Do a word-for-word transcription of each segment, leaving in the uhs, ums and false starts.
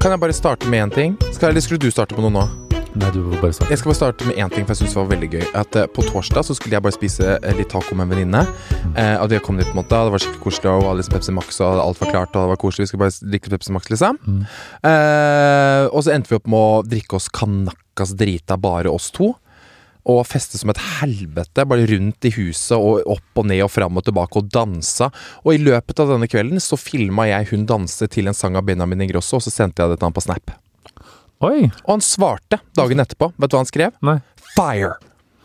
Kan jeg bare starte med en ting? Skal, eller skulle du starte på noe nå? Nei, du vil bare starte. Jeg skal bare starte med en ting, for jeg synes det var veldig gøy. At uh, på torsdag så skulle jeg bare spise uh, litt taco med en venninne. Uh, og det kom litt på en måte, det var skikkelig koselig, og hadde liksom Pepsi Max, og alt var klart, og det var koselig. Vi skulle bare drikke Pepsi Max, liksom. Mm. Uh, og så endte vi opp med å drikke oss kanakkas drita, bare oss to. Og feste som et helvete, bare rundt i huset, og opp og ned og frem og tilbake, og dansa. Og i løpet av denne kvelden så filmet jeg hun danse til en sang av Benjamin Ingrosso, og så sendte jeg det til han på Snap. Oi. Og han svarte dagen etterpå. Vet du hva han skrev? Nei. Fire!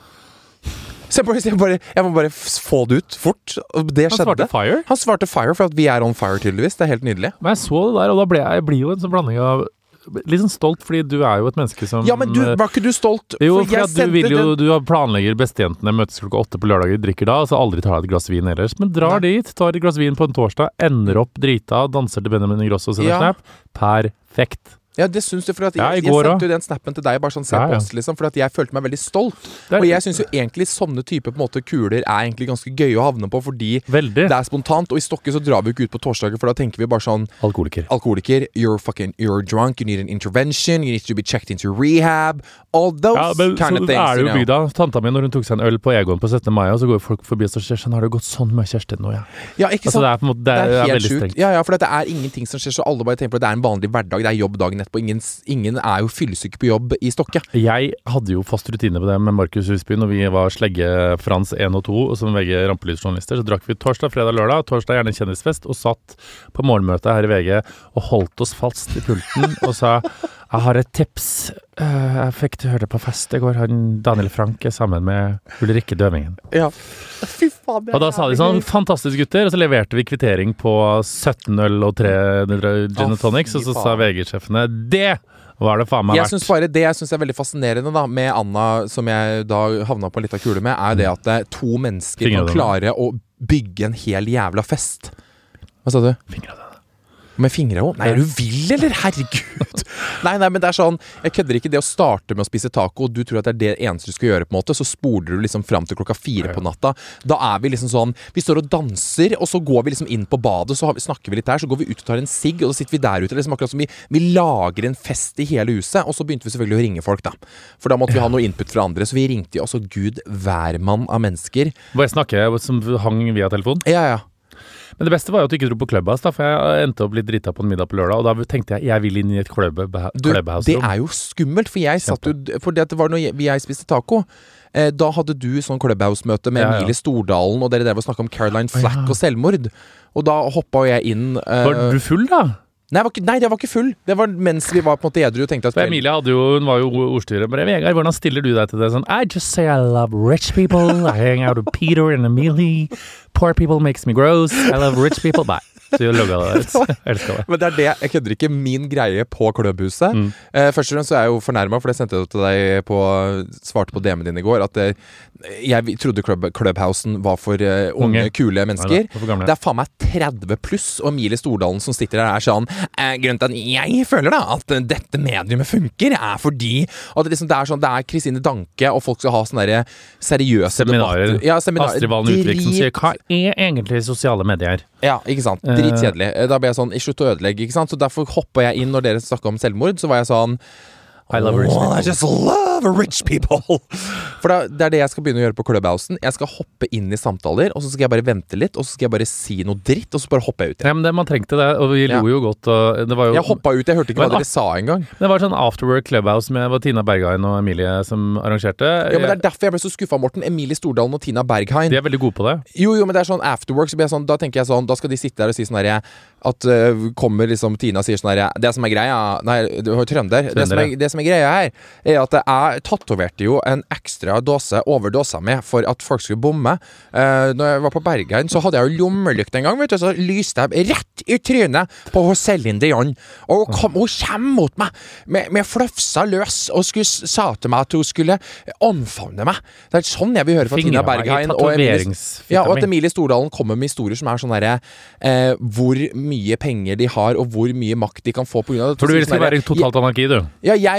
Så jeg, bare, jeg, bare, jeg må bare få det ut fort. Og det Han skjedde. svarte fire? Han svarte fire, for at vi er on fire tydeligvis. Det er helt nydelig. Men jeg så det der, og da ble jeg, jeg blir jo en sånn blanding av litt sånn stolt, fordi du er jo et menneske som... Ja, men du, var ikke du stolt? Jo, for jeg for du vil jo, den... du planlegger bestejentene møtes klokka åtte på lørdager, drikker da, og så aldri tar deg et glass vin ellers. Men drar Nei. dit, tar et glass vin på en torsdag, ender opp drita, danser til Benjamin Ingrosso og sender Ja. snap. Perfekt. Ja, det synes du, for at jeg, Ja, i jeg går sendte også. jo den snappen til deg bare sånn, se Ja, på ja. oss, liksom, for at jeg følte meg veldig stolt. Det- Og jeg synes jo egentlig sånne type på en måte kuler er egentlig ganske gøy å havne på, fordi Veldig. det er spontant, og i Stokke så drar vi jo ikke ut på torsdager, for da tenker vi bare sånn, Alkoholiker. alkoholiker, you're fucking, you're drunk, you need an intervention, you need to be checked into rehab, all those Ja, men kind så of things, er det you jo know. bygda. Tanta mi, når hun tok seg en øl på Egon på syttende mai, og så går folk forbi og så sier, har det gått sånn med Kjerstin nå, ja. Ja, ikke Altså, sant? det er på en måte, det er, Det er helt veldig sjukt. strengt. Ja, ja, for det er ingenting som skjer, så alle bare tenker på at det er en vanlig hverdag, det er jobb dagen etterpå, ingen, ingen er jo fyllesyke på jobb i Stokke. Jeg hadde jo fast rutine på det med Markus Husby når vi var slegge Frans en og to som V G rampelysjournalister, så drakk vi torsdag, fredag, lørdag, torsdag gjerne kjendisfest, og satt på morgenmøtet her i V G og holdt oss fast i pulten og sa, jeg har et tips, uh, jeg fikk til å høre det på fest i går, han Daniel Frank er sammen med Ulrikke Døvingen. Ja. Fy faen, det Og da sa de sånn, fantastisk gutter, og så leverte vi kvittering på sytten øl og tre gin and tonics, og så sa V G-sjefene, det var det faen meg Jeg verdt. synes bare Det jeg synes er veldig fascinerende da med Anna, som jeg da havna på litt av kule med, er det at det, to mennesker kan Fingre av klare å bygge en hel jævla fest. Hva sa du? Fingre av det. Med fingre også? Nei, er du vill, eller? Herregud! Nei, nei, men det er sånn, jeg kødder ikke det å starte med å spise taco, og du tror at det er det eneste du skal gjøre på en måte, så spoler du liksom frem til klokka fire på natta. Da er vi liksom sånn, vi står og danser, og så går vi liksom inn på badet, så har vi, snakker vi litt der, så går vi ut og tar en sigg, og så sitter vi der ute, liksom akkurat som vi, vi lager en fest i hele huset, og så begynte vi selvfølgelig å ringe folk da. For da måtte vi ha noe input fra andre, så vi ringte jo også Gud hvermann av mennesker. Må jeg snakke som hang via telefon? Ja, ja. Men det beste var jo at du ikke dro på Clubhouse, da, for jeg endte opp litt drita på en middag på lørdag, og da tenkte jeg jeg vil inn i et Clubhouse-rom. Du, det er jo skummelt, for jeg satt jo, for det var når jeg, jeg spiste taco, eh, da hadde du sånn Clubhouse-møte med Ja, ja. Emilie Stordalen, og dere der var snakket om Caroline Flack Ja. og selvmord, og da hoppet jeg inn eh, Var du full, da? nei, jeg var ikke, nei, jeg var ikke full. Det var mens vi var på en måte edru og tenkte at For Emilie hadde jo, hun var jo ordstyrer. Bare, Vegard, hvordan stiller du deg til det? Sånn, I just say I love rich people. I hang out with Peter and Emilie. Poor people makes me gross. I love rich people. Nei. Så jeg logget det ut. Jeg elsker det. Men det er det, jeg kødder ikke min greie på Klubbhuset. Mm. Eh, først og fremst så er jeg jo fornærmet, for det sendte jeg til deg på, svarte på D M-en din i går, at eh, jeg trodde Club, Clubhousen var for eh, unge, Unge. kule mennesker. Nei, da, for gamle. Det er faen meg tretti pluss, og Emilie Stordalen som sitter der er sånn, eh, grunnen til at jeg føler da at eh, dette mediumet funker, er fordi at det, liksom, det er sånn, det er Kristine Danke, og folk skal ha sånne der seriøse Seminarer. debatter. Ja, seminarer. Astrid Valen Utvik som sier, hva er egentlig sosiale medier? Ja, ikke sant. Dritkjedelig. Da ble jeg sånn, i slutt å ødelegge, ikke sant? Så derfor hoppet jeg inn når dere snakket om selvmord, så var jeg sånn, I love rich oh, people. I just love rich people. For da, det er det jeg skal begynne å gjøre på Clubhousen. Jeg skal hoppe inn i samtaler, og så skal jeg bare vente litt, og så skal jeg bare si noe dritt, og så bare hopper jeg ut igjen. Ja, men det, man trengte det, og vi lo Ja. jo godt. Og det var jo, Jeg hoppet ut, jeg hørte ikke hva Men, dere sa engang. det var sånn afterwork Clubhouse med var Tina Berghain og Emilie som arrangerte. Ja, men det er derfor jeg ble så skuffet, Morten. Emilie Stordalen og Tina Berghain. De er veldig gode på det. Jo, jo, men det er sånn afterwork, så blir jeg sånn, da tenker jeg sånn, da skal de sitte der og si sånn der, at uh, kommer liksom Tina og sier sånn der, det som er greia, nei, du har trønder, det som, er, det som er greia her, er at jeg tatoverte jo en ekstra dåse over dåsa mi for at folk skulle bomme. Uh, når jeg var på Berghain, så hadde jeg jo lommelykt en gang, vet du, så lyste jeg rett i trynet på hos Celine Dion, og hun, kom, hun kommer mot meg med, med fløfsa løs, og skulle, sa til meg at hun skulle omfavne meg. Det er sånn jeg vil høre fra Tina Berghain, og Emilie, ja, og at Emilie Stordalen kommer med historier som er sånn der, eh, hvor mye penger de har, og hvor mye makt de kan få på grunn av det. For du vil ikke være i totalt anarki, du? Ja, jeg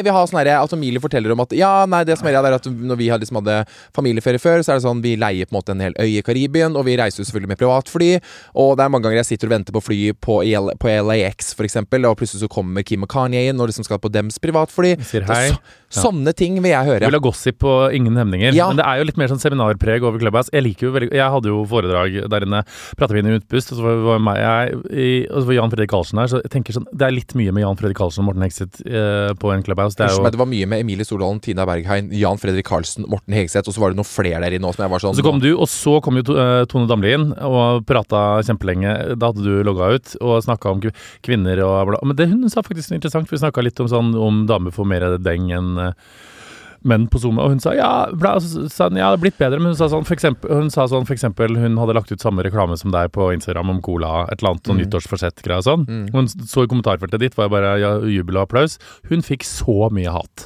vi har sånn her at Emilie forteller om at ja, nei, det som er det er at når vi hadde, liksom, hadde familieferie før, så er det sånn vi leier på en måte en hel øy i Karibien, og vi reiser jo selvfølgelig med privatfly, og det er mange ganger jeg sitter og venter på fly på, L, på L A X for eksempel, og plutselig så kommer Kim og Kanye inn og liksom skal på dems privatfly. Sier hei. Så, sånne ting vil jeg høre. Du vil ha gossip på ingen hemninger, ja. Men det er jo litt mer sånn seminarpreg over Clubhouse. Jeg liker jo veldig, jeg hadde jo foredrag der inne, pratet vi inn i utpust, og så var, meg, jeg, i, og så var Jan Fredrik Karlsen her, så jeg tenker sånn, det er litt mye med Jan Fredrik Karlsen og Morten Hegseth eh, på en Clubhouse. Det, er jo, det var mye med Emilie Stordalen, Tina Bergheim, Jan Fredrik Karlsen, Morten Hegseth, og så var det noen flere der inne også, som jeg var sånn. Så kom du, og så kom jo Tone Damli inn, og pratet kjempelenge, da hadde du logget ut, og snakket om kvinner og bla. Men det hun sa faktisk interessant, for vi snakket litt om sånn, om damer får mer deng enn menn på Zoom, og hun sa ja, bra, sa hun, ja, det har blitt bedre, men hun sa sånn for eksempel, hun sa sånn for eksempel, hun hadde lagt ut samme reklame som deg på Instagram om cola, et eller annet, og mm. nyttårsforsett-greier og sånn. Mm. Hun så i kommentarfeltet ditt, var jeg bare ja, jubel og applaus. Hun fikk så mye hat.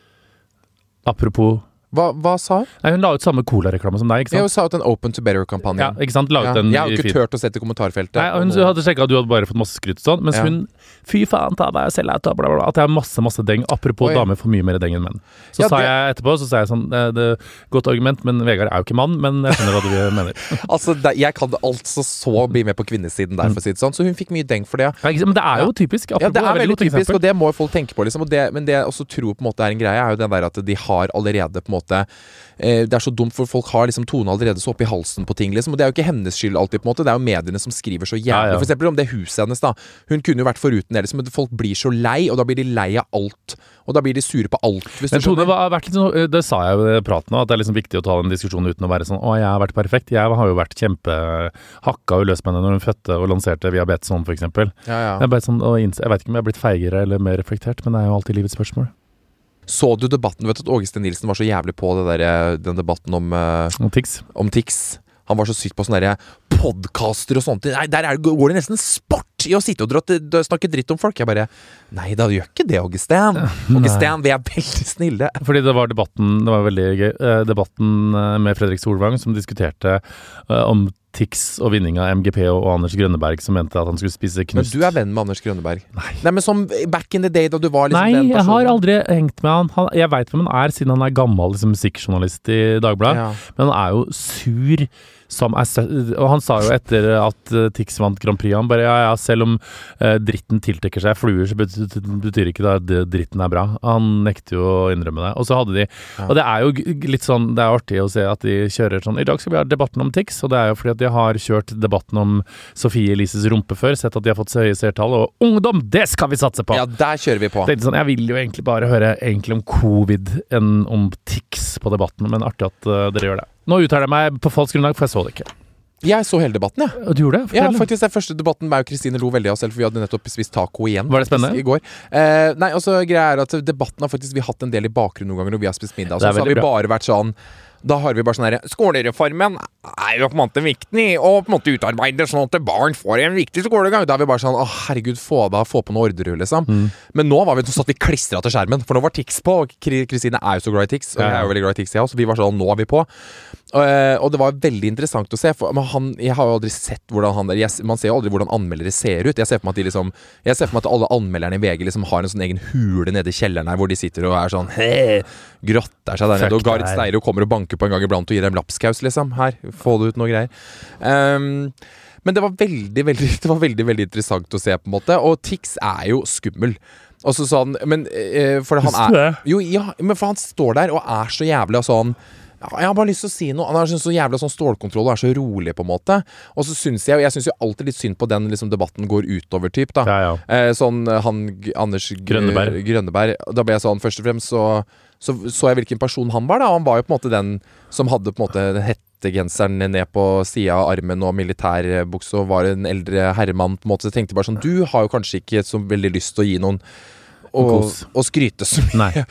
Apropos Hva, hva sa hun? Nei, hun la ut samme cola-reklame som deg, ikke sant? Ja, hun sa ut en Open to Better-kampanjen. Ja, ikke sant? La ut ja. den jeg har jo ikke tørt å sette i kommentarfeltet. Nei, hun og hadde sjekket at du hadde bare fått masse skryt sånn, mens ja. hun, fy faen, ta deg selv ut, bla, bla, bla, at det er masse, masse deng. Apropos Oi. damer får mye mer deng enn menn. Så ja, sa det... jeg etterpå, så sa jeg sånn, det, det godt argument, men Vegard er jo ikke mann, men jeg skjønner hva du mener. altså, det, jeg kan altså så bli med på kvinnesiden der, for å si det sånn, så hun fikk mye deng for det. Ja, men det er jo typisk. Apropos, ja, det er veldig typisk, eksempel. Og det må folk tenke på, liksom. Og det, men det jeg også tror på en måte er en greie, er jo den der at de har allerede på en måte det er så dumt, for folk har liksom Tone allerede så opp i halsen på ting, liksom, og det er jo ikke hennes skyld alltid, på en måte, det er jo mediene som skriver så jævlig, ja, ja. For eksempel om det huset hennes da, hun kunne jo vært foruten det, liksom, men folk blir så lei, og da blir de lei av alt, og da blir de sure på alt, hvis men Tone har vært litt sånn, det sa jeg jo i praten nå, at det er liksom viktig å ta den diskusjonen uten å være sånn, å, jeg har vært perfekt, jeg har jo vært kjempe hakka og løs med henne når hun fødte og lanserte Viabetes sånn, for eksempel. Ja, ja. Jeg, sånn, jeg vet ikke om jeg har blitt feigere eller mer reflektert, men det er jo alltid livets spørsmål. Så du debatten, vet du at Åge Steen Nilsen var så jævlig på det der, den debatten om uh, om Tix. om Tix. Han var så sykt på sånne der podcaster og sånt. Nei, der er, går det nesten sport i å sitte og drott, snakke dritt om folk. Jeg bare, nei, da gjør ikke det, Åge Steen. Åge Steen, vi er veldig snille. Fordi det var debatten, det var veldig gøy, debatten med Fredrik Solvang som diskuterte uh, om Tix og vinning av M G P og Anders Grønneberg som mente at han skulle spise knust. Men du er venn med Anders Grønneberg? Nei. Nei, men som back in the day da du var liksom Nei, den personen. Nei, jeg har aldri hengt med han. han jeg vet hvem han er siden han er gammel liksom, musikkjournalist i Dagbladet. Ja. Men han er jo sur som er, og han sa jo etter at uh, Tix vant Grand Prix, han bare, ja, ja, selv om uh, dritten tiltekker seg fluer, så betyr, betyr ikke det at dritten er bra. Han nekter jo å innrømme det. Og så hadde de, ja. og det er jo litt sånn, det er artig å se at de kjører sånn, i dag skal vi ha debatten om Tix, og det er jo fordi at de har kjørt debatten om Sofie Elises rumpe før, sett at de har fått så høye seertall, og ungdom, det skal vi satse på! Ja, der kjører vi på. Det er sånn, jeg vil jo egentlig bare høre egentlig om covid enn om Tix på debatten, men artig at uh, dere gjør det. Nå uttaler jeg meg på falsk grunnlag, for jeg så det ikke. Jeg så hele debatten, ja. Og du gjorde det? Fortell. Ja, faktisk den første debatten med Kristine lo veldig av selv, for vi hadde nettopp spist taco igjen. Var det spennende? I går. Eh, nei, altså greia er at debatten har faktisk vi har hatt en del i bakgrunnen noen ganger når vi har spist middag, så, så har vi bra. bare vært sånn, da har vi bare sånn her, skolereformen er jo på en måte viktig, og på en måte utarbeide sånn at barn får en viktig skolegang. Da har vi bare sånn, å herregud, få, da, få på noe ordre, liksom. Mm. Men nå var vi, så satt vi klistret til skjermen, for nå var Tix på, og Kristine er jo så glad i Tix, og jeg er jo veldig glad i Tix, ja, så vi var sånn, nå er vi på. Og, og det var veldig interessant å se, for han, jeg har jo aldri sett hvordan han der, jeg, man ser jo aldri hvordan anmeldere ser ut. Jeg ser for meg at de liksom, jeg ser for meg at alle anmelderne i V G liksom har en sånn egen hule nede i kjelleren her, hvor de sitter og er sånn, hei, grotter seg der nede, og Gard Steiro kommer og banker på en gang iblant og gir dem lapskaus, liksom. Her, få det ut noe greier. Um, men det var veldig, veldig, det var veldig, veldig interessant å se på en måte, og Tix er jo skummel. Og så sånn, men eh, for han er, jo, ja, men for han står der og er så jævlig og sånn, ja, jeg har bare lyst til å si noe. Han har så jævlig sånn stålkontroll og er så rolig på en måte. Og så synes jeg, og jeg synes jo alltid litt synd på den liksom, debatten går utover typ da. Ja, ja. Eh, sånn han, Anders Grønneberg. Grønneberg. Da ble jeg sånn, først og fremst så, så så jeg hvilken person han var da. Han var jo på en måte den som hadde på en måte den hettegenseren ned på siden av armen og militærbukse og var en eldre herremann på en måte. Så jeg tenkte bare sånn, du har jo kanskje ikke så veldig lyst til å gi noen og, og skryte så mye. Nei.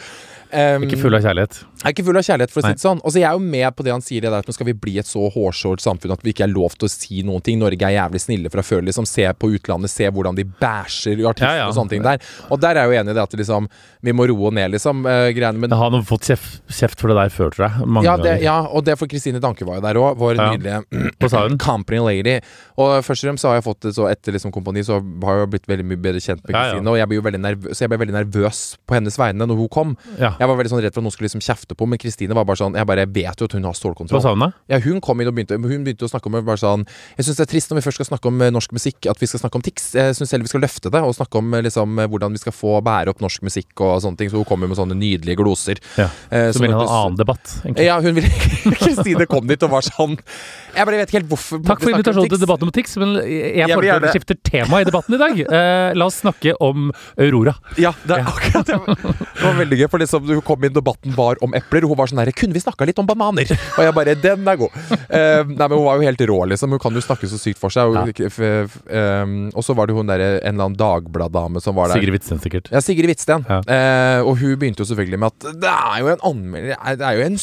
Um, ikke full av kjærlighet. Jeg er ikke full av kjærlighet, for å si det sånn. Og så jeg er jo med på det han sier, det der at nå skal vi bli et så hårsårt samfunn at vi ikke er lov til å si noen ting. Norge er jævlig snille fra før, liksom. Se på utlandet, se hvordan de bæsjer artister ja, ja. og sånne ting der. Og der er jeg jo enig i det at liksom, vi må roe ned, liksom, uh, greiene. Men har han fått kjeft, kjeft for det der før, tror jeg. Mange ja, det, ja, og det for Kristine Danke var jo der òg. Vår ja. nydelige company lady. Og først og fremst så har jeg fått det så etter liksom kompani, så har jeg blitt veldig mye bedre kjent med Kristine. Ja, ja. Og jeg ble jo veldig nervøs, så jeg ble veldig nervøs på hennes vegne når hun kom. Ja. Jeg var veldig sånn redd for at noen skulle liksom kjefte på, men Kristine var bare sånn, jeg bare vet jo at hun har stålkontroll. Hva sa hun da? Ja, hun kom inn og begynte, hun begynte å snakke om bare sånn, jeg synes det er trist når vi først skal snakke om norsk musikk, at vi skal snakke om Tix. Jeg synes heller vi skal løfte det, og snakke om liksom hvordan vi skal få bære opp norsk musikk og sånne ting, så hun kommer med sånne nydelige gloser. Ja, så eh, vil hun ha en annen debatt, egentlig. Ja, hun ville, Kristine kom dit og var sånn, jeg bare vet ikke helt hvorfor. Takk for invitasjonen til debatten om Tix, men jeg foreslår vi skifter tema i debatten i dag. Eh, la oss snakke om Aurora. Ja, det er akkurat det. Det var veldig gøy, for det som hun kom inn, debatten var om epler, hun var sånn der, kunne vi snakket litt om bananer? Og jeg bare, den er god. Uh, nei, men hun var jo helt rå, liksom. Hun kan jo snakke så sykt for seg. Og, ja. f, f, um, og så var det hun der, en eller annen Dagbladdame som var der. Sigrid Hvitsten, sikkert. Ja, Sigrid Hvitsten. Ja. Uh, og hun begynte jo selvfølgelig med at det er jo en anmelder, det er jo en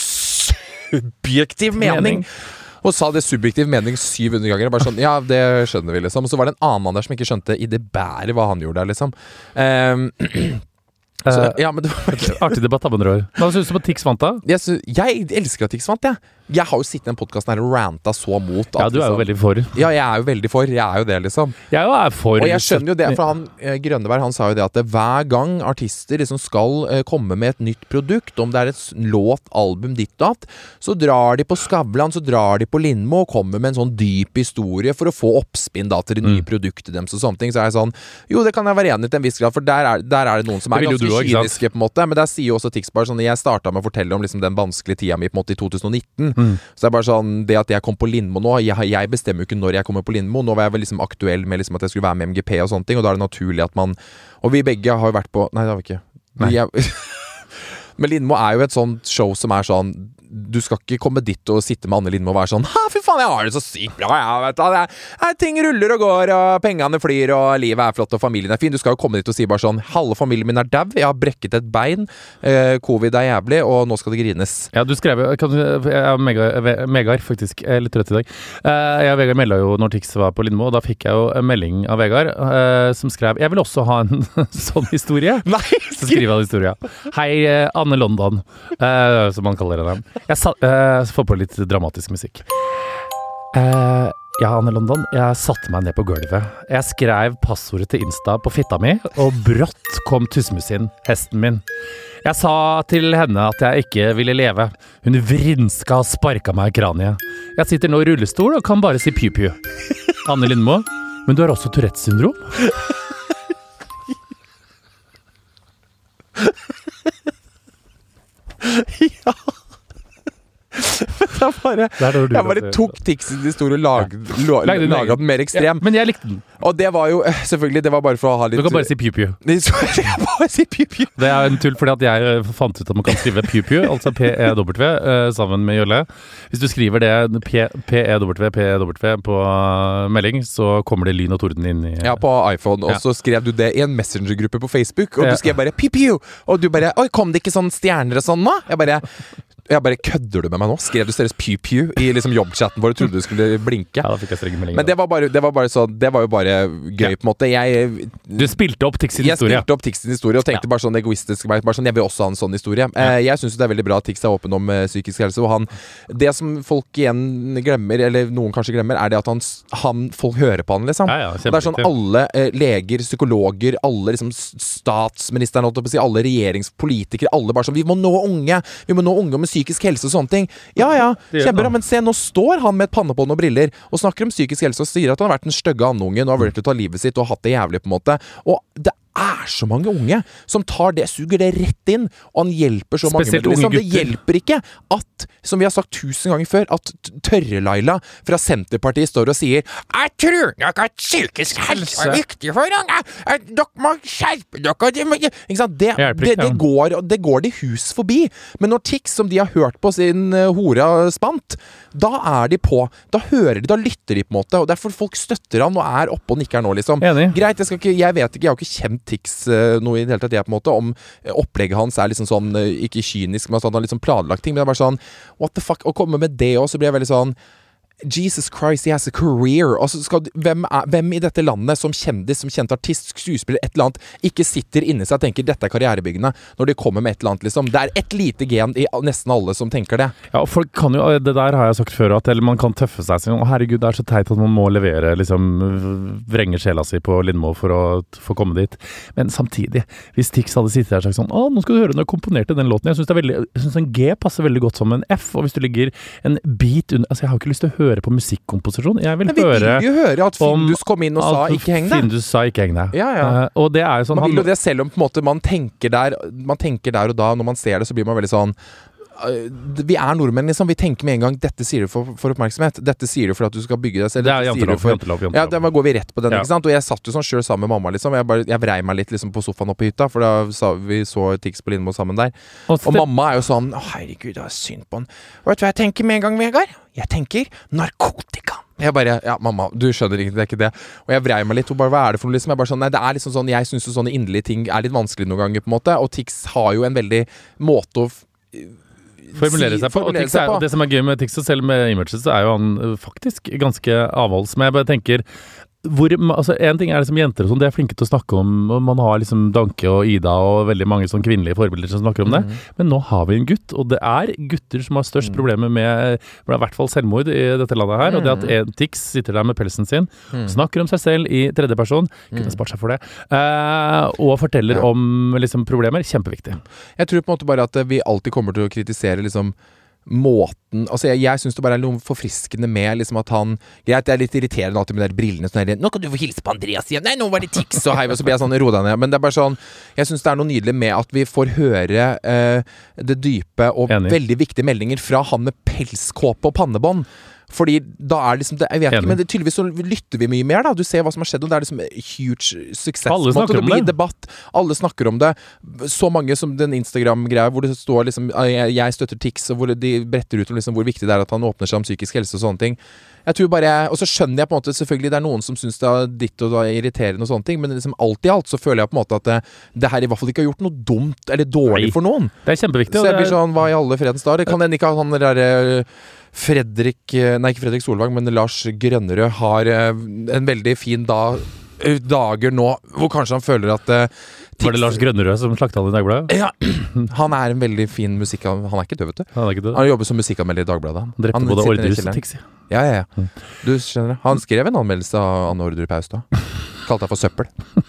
subjektiv mening. mening. Og sa det subjektiv mening syv hundre ganger. Bare sånn, ja, det skjønner vi, liksom. Og så var det en annen mann der som ikke skjønte i det bæret hva han gjorde der, liksom. Um, Så, ja, men det var artig debatt av andre år. Hva synes du om at Tix vant da? Jeg, synes, jeg elsker at Tix vant, jeg. Jeg har jo sittet i den podcasten her og ranta så mot at, ja, du er jo liksom, veldig for. Ja, jeg er jo veldig for. Jeg er jo det, liksom. Jeg er for. Og jeg skjønner jo det, for han, Grønneberg, han sa jo det at det, hver gang artister liksom skal uh, komme med et nytt produkt, om det er et låt, album, ditt og datt, så drar de på Skavlan, så drar de på Lindmo og kommer med en sånn dyp historie for å få oppspinn da til det nye mm. produktet deres og sånne ting. Så er jeg sånn, jo, det kan jeg være enig til en viss grad, for der er, der er det noen som er ganske kyniske, på en måte. Men der sier jo også Tixbar sånn, jeg startet med å fortelle om liksom, den vanskelige tida mi på en måte i to tusen og nitten. Mm. Så det er bare sånn, det at jeg kom på Lindmo nå, jeg, jeg bestemmer jo ikke når jeg kommer på Lindmo. Nå var jeg vel liksom aktuell med liksom at jeg skulle være med M G P og sånne ting, og da er det naturlig at man, og vi begge har jo vært på, nei det har vi ikke. Jeg, men Lindmo er jo et sånt show som er sånn, du skal ikke komme dit og sitte med Anne Lindmo og være sånn, ha, fy faen, jeg har det så sykt bra, ja, vet du, det er, det er, ting ruller og går, og pengene flyr, og livet er flott, og familien er fin. Du skal jo komme dit og si bare sånn, halve familien min er dau, jeg har brekket et bein, eh, covid er jævlig, og nå skal det grines. Ja, du skrev, kan du, jeg er mega, Megar, faktisk, jeg er litt trøtt i dag. Uh, jeg og Vegard meldet jo når Tix var på Lindmo, og da fikk jeg jo en melding av Vegard, uh, som skrev, jeg vil også ha en sånn historie. Nei! Så skriver han historie. Hei, uh, Anne London, uh, som man kaller henne. Jeg sa, uh, får på litt dramatisk musikk. Uh, ja, Anne London, jeg satte meg ned på gulvet. Jeg skrev passordet til Insta på fitta mi, og brått kom Tussmusin, hesten min. Jeg sa til henne at jeg ikke ville leve. Hun vrinska og sparka meg i kraniet. Jeg sitter nå i rullestol og kan bare si pju-pju. Anne Lindmo, men du har også Tourettes syndrom? Ja. Jeg bare, jeg bare tok Tixens historie og lag, ja. lag, laget den mer ekstrem. Ja, men jeg likte den. Og det var jo, selvfølgelig, det var bare for å ha litt... Du kan bare si pju-pju. Jeg kan bare si pju-pju. Det er en tull, fordi at jeg fant ut at man kan skrive pju-pju, altså P-E-W, uh, sammen med Jølle. Hvis du skriver det P-E-W, P-E-W på melding, så kommer det lyn og torden inn i... Ja, på iPhone, og så skrev du det i en messengergruppe på Facebook, og du skrev bare pju-pju, og du bare, oi, kom det ikke sånn stjerner og sånn nå? Jeg bare... Jeg bare, kødder du med meg nå? Skrev du deres pew-pew i liksom jobbchatten vår og trodde du skulle blinke? Ja, da fikk jeg strenge meldinger. Men det var, bare, det, var bare så, det var jo bare gøy, ja. På en måte. Jeg, du spilte opp Tix sin historie. Jeg spilte opp Tix sin historie og tenkte ja. Bare sånn egoistisk. Bare sånn, jeg vil også ha en sånn historie. Ja. Eh, jeg synes det er veldig bra at Tix er åpen om uh, psykisk helse. Og han, det som folk igjen glemmer, eller noen kanskje glemmer, er det at han, han folk hører på han, liksom. Ja, ja, det er sånn alle uh, leger, psykologer, alle liksom statsministeren, alle regjeringspolitikere, alle bare sånn, vi må nå unge, vi må nå unge med psykisk helse og sånne ting. Ja, ja, kjempebra, men se, nå står han med et pannebånd og briller og snakker om psykisk helse og sier at han har vært den stygge andungen og har vært til å ta livet sitt og hatt det jævlig, på en måte. Og det er så mange unge som tar det, suger det rett inn, og han hjelper så mange med det. Liksom. Det hjelper ikke at, som vi har sagt tusen ganger før, at Tørre-Laila fra Senterpartiet står og sier jeg tror nok at psykisk helse er viktig for unge, dere må skjerpe dere, det, ikke sant? Det, det, det, går, det går de hus forbi, men når Tix, som de har hørt på sin uh, hora spant, da er de på, da hører de, da lytter de på en måte, og derfor folk støtter han og er oppe og nikker nå, liksom. Enig. Greit, jeg skal ikke, jeg vet ikke, jeg har ikke kjent Tix uh, noe i det hele tatt, jeg på en måte, om opplegget hans er liksom sånn, uh, ikke kynisk, men at han har liksom planlagt ting, men det er bare sånn, what the fuck, å komme med det også, så blir jeg veldig sånn, Jesus Christ, he has a career. Altså, skal, hvem, er, hvem i dette landet som kjendis, som kjent artist, skuespiller, et eller annet, ikke sitter inni seg og tenker dette er karrierebyggende når de kommer med et eller annet, liksom. Det er et lite gen i nesten alle som tenker det. Ja, og folk kan jo, det der har jeg sagt før, at man kan tøffe seg sånn, å herregud, det er så teit at man må levere, liksom, vrenge sjela si på Lindmo for å få komme dit. Men samtidig, hvis Tix hadde sittet der og sagt sånn, å, nå skal du høre når jeg komponerte den låten, jeg synes det er veldig, jeg synes en G passer veldig godt som en F, og hvis du ligger en beat under, altså jeg har ikke lyst til å høre på musikkomposisjon. Jeg vil, Men vi høre vil jo høre at Findus kom inn og sa ikke heng deg. Findus sa ikke heng deg. Ja, ja. Uh, og det er jo sånn man vil jo det selv om på en måte man tenker der man tenker der og da, når man ser det så blir man veldig sånn uh, vi er nordmenn liksom, vi tenker med en gang dette sier du for, for oppmerksomhet, dette sier du for at du skal bygge deg selv. Det er jantelov, for, jantelov, jantelov. Ja, da går vi rett på den, ja. Ikke sant? Og jeg satt jo sånn selv sammen med mamma liksom, jeg, bare, jeg vrei meg litt liksom på sofaen oppe på hytta, for da sa, vi så Tix på Lindmo sammen der. Og, og mamma er jo sånn, å herregud, det er synd på han. Vet du hva jeg tenker med en gang, Vegard? Jeg tenker narkotika. Jeg bare, ja mamma, du skjønner ikke, det er ikke det. Og jeg vrei meg litt, og bare, hva er det for noe liksom? Jeg bare sånn, nei, det er liksom sånn, jeg synes jo sånne inderlige ting er litt vanskelig noen ganger på en måte, og Tix har jo en veldig måte å formulere seg på, og Tix er, det som er gøy med Tix, og selv med Images, så er jo han faktisk ganske avholds, men jeg bare tenker hvor, altså en ting er liksom jenter og sånn, de er flinke til å snakke om, og man har liksom Danke og Ida og veldig mange sånn kvinnelige forbilder som snakker om det, mm. men nå har vi en gutt, og det er gutter som har størst mm. problemer med, i hvert fall selvmord i dette landet her, mm. og det at en Tix sitter der med pelsen sin, mm. snakker om seg selv i tredje person, kunne spart seg for det, uh, og forteller ja. Om liksom problemer, kjempeviktig. Jeg tror på en måte bare at vi alltid kommer til å kritisere liksom måten, altså jeg, jeg synes det bare er noe forfriskende med liksom at han, greit, det er litt irriterende alltid med de brillene sånn her, nå kan du få hilse på Andreas igjen, nei, nå var det Tix og hei, og så blir jeg sånn roda ned, men det er bare sånn, jeg synes det er noe nydelig med at vi får høre eh, det dype og Enig. Veldig viktige meldinger fra han med pelskåpe og pannebånd. Fordi da er liksom det, jeg vet Enig. Ikke, men det, tydeligvis så lytter vi mye mer da, du ser hva som har skjedd, og det er liksom huge success. Alle snakker om det. Det blir debatt, alle snakker om det. Så mange som den Instagram-greia, hvor det står liksom, jeg, jeg støtter Tix, og hvor de bretter ut om liksom hvor viktig det er at han åpner seg om psykisk helse og sånne ting. Jeg tror bare, og så skjønner jeg på en måte, selvfølgelig det er noen som synes det er ditt og da irriterende og sånne ting, men liksom alt i alt så føler jeg på en måte at det, det her i hvert fall ikke har gjort noe dumt eller dårlig Nei. For noen. Det er kjempeviktig. Så jeg blir sånn, hva i alle fredens dag? Det kan hende ikke han der Fredrik, nei ikke Fredrik Solvang, men Lars Grønnerød har en veldig fin dag, dager nå, hvor kanskje han føler at uh, Tix, var det Lars Grønnerød som slakta han i Dagbladet? Ja, han er en veldig fin musikk, han er ikke død, vet du. Han, er ikke død. Han jobber som musikkanmelder i Dagbladet. Han drepte han både Ordrus og Tix. Ja, ja, ja. Du skjønner det. Han skrev en anmeldelse av Anne Ordre Paus da. Kalte han for søppel.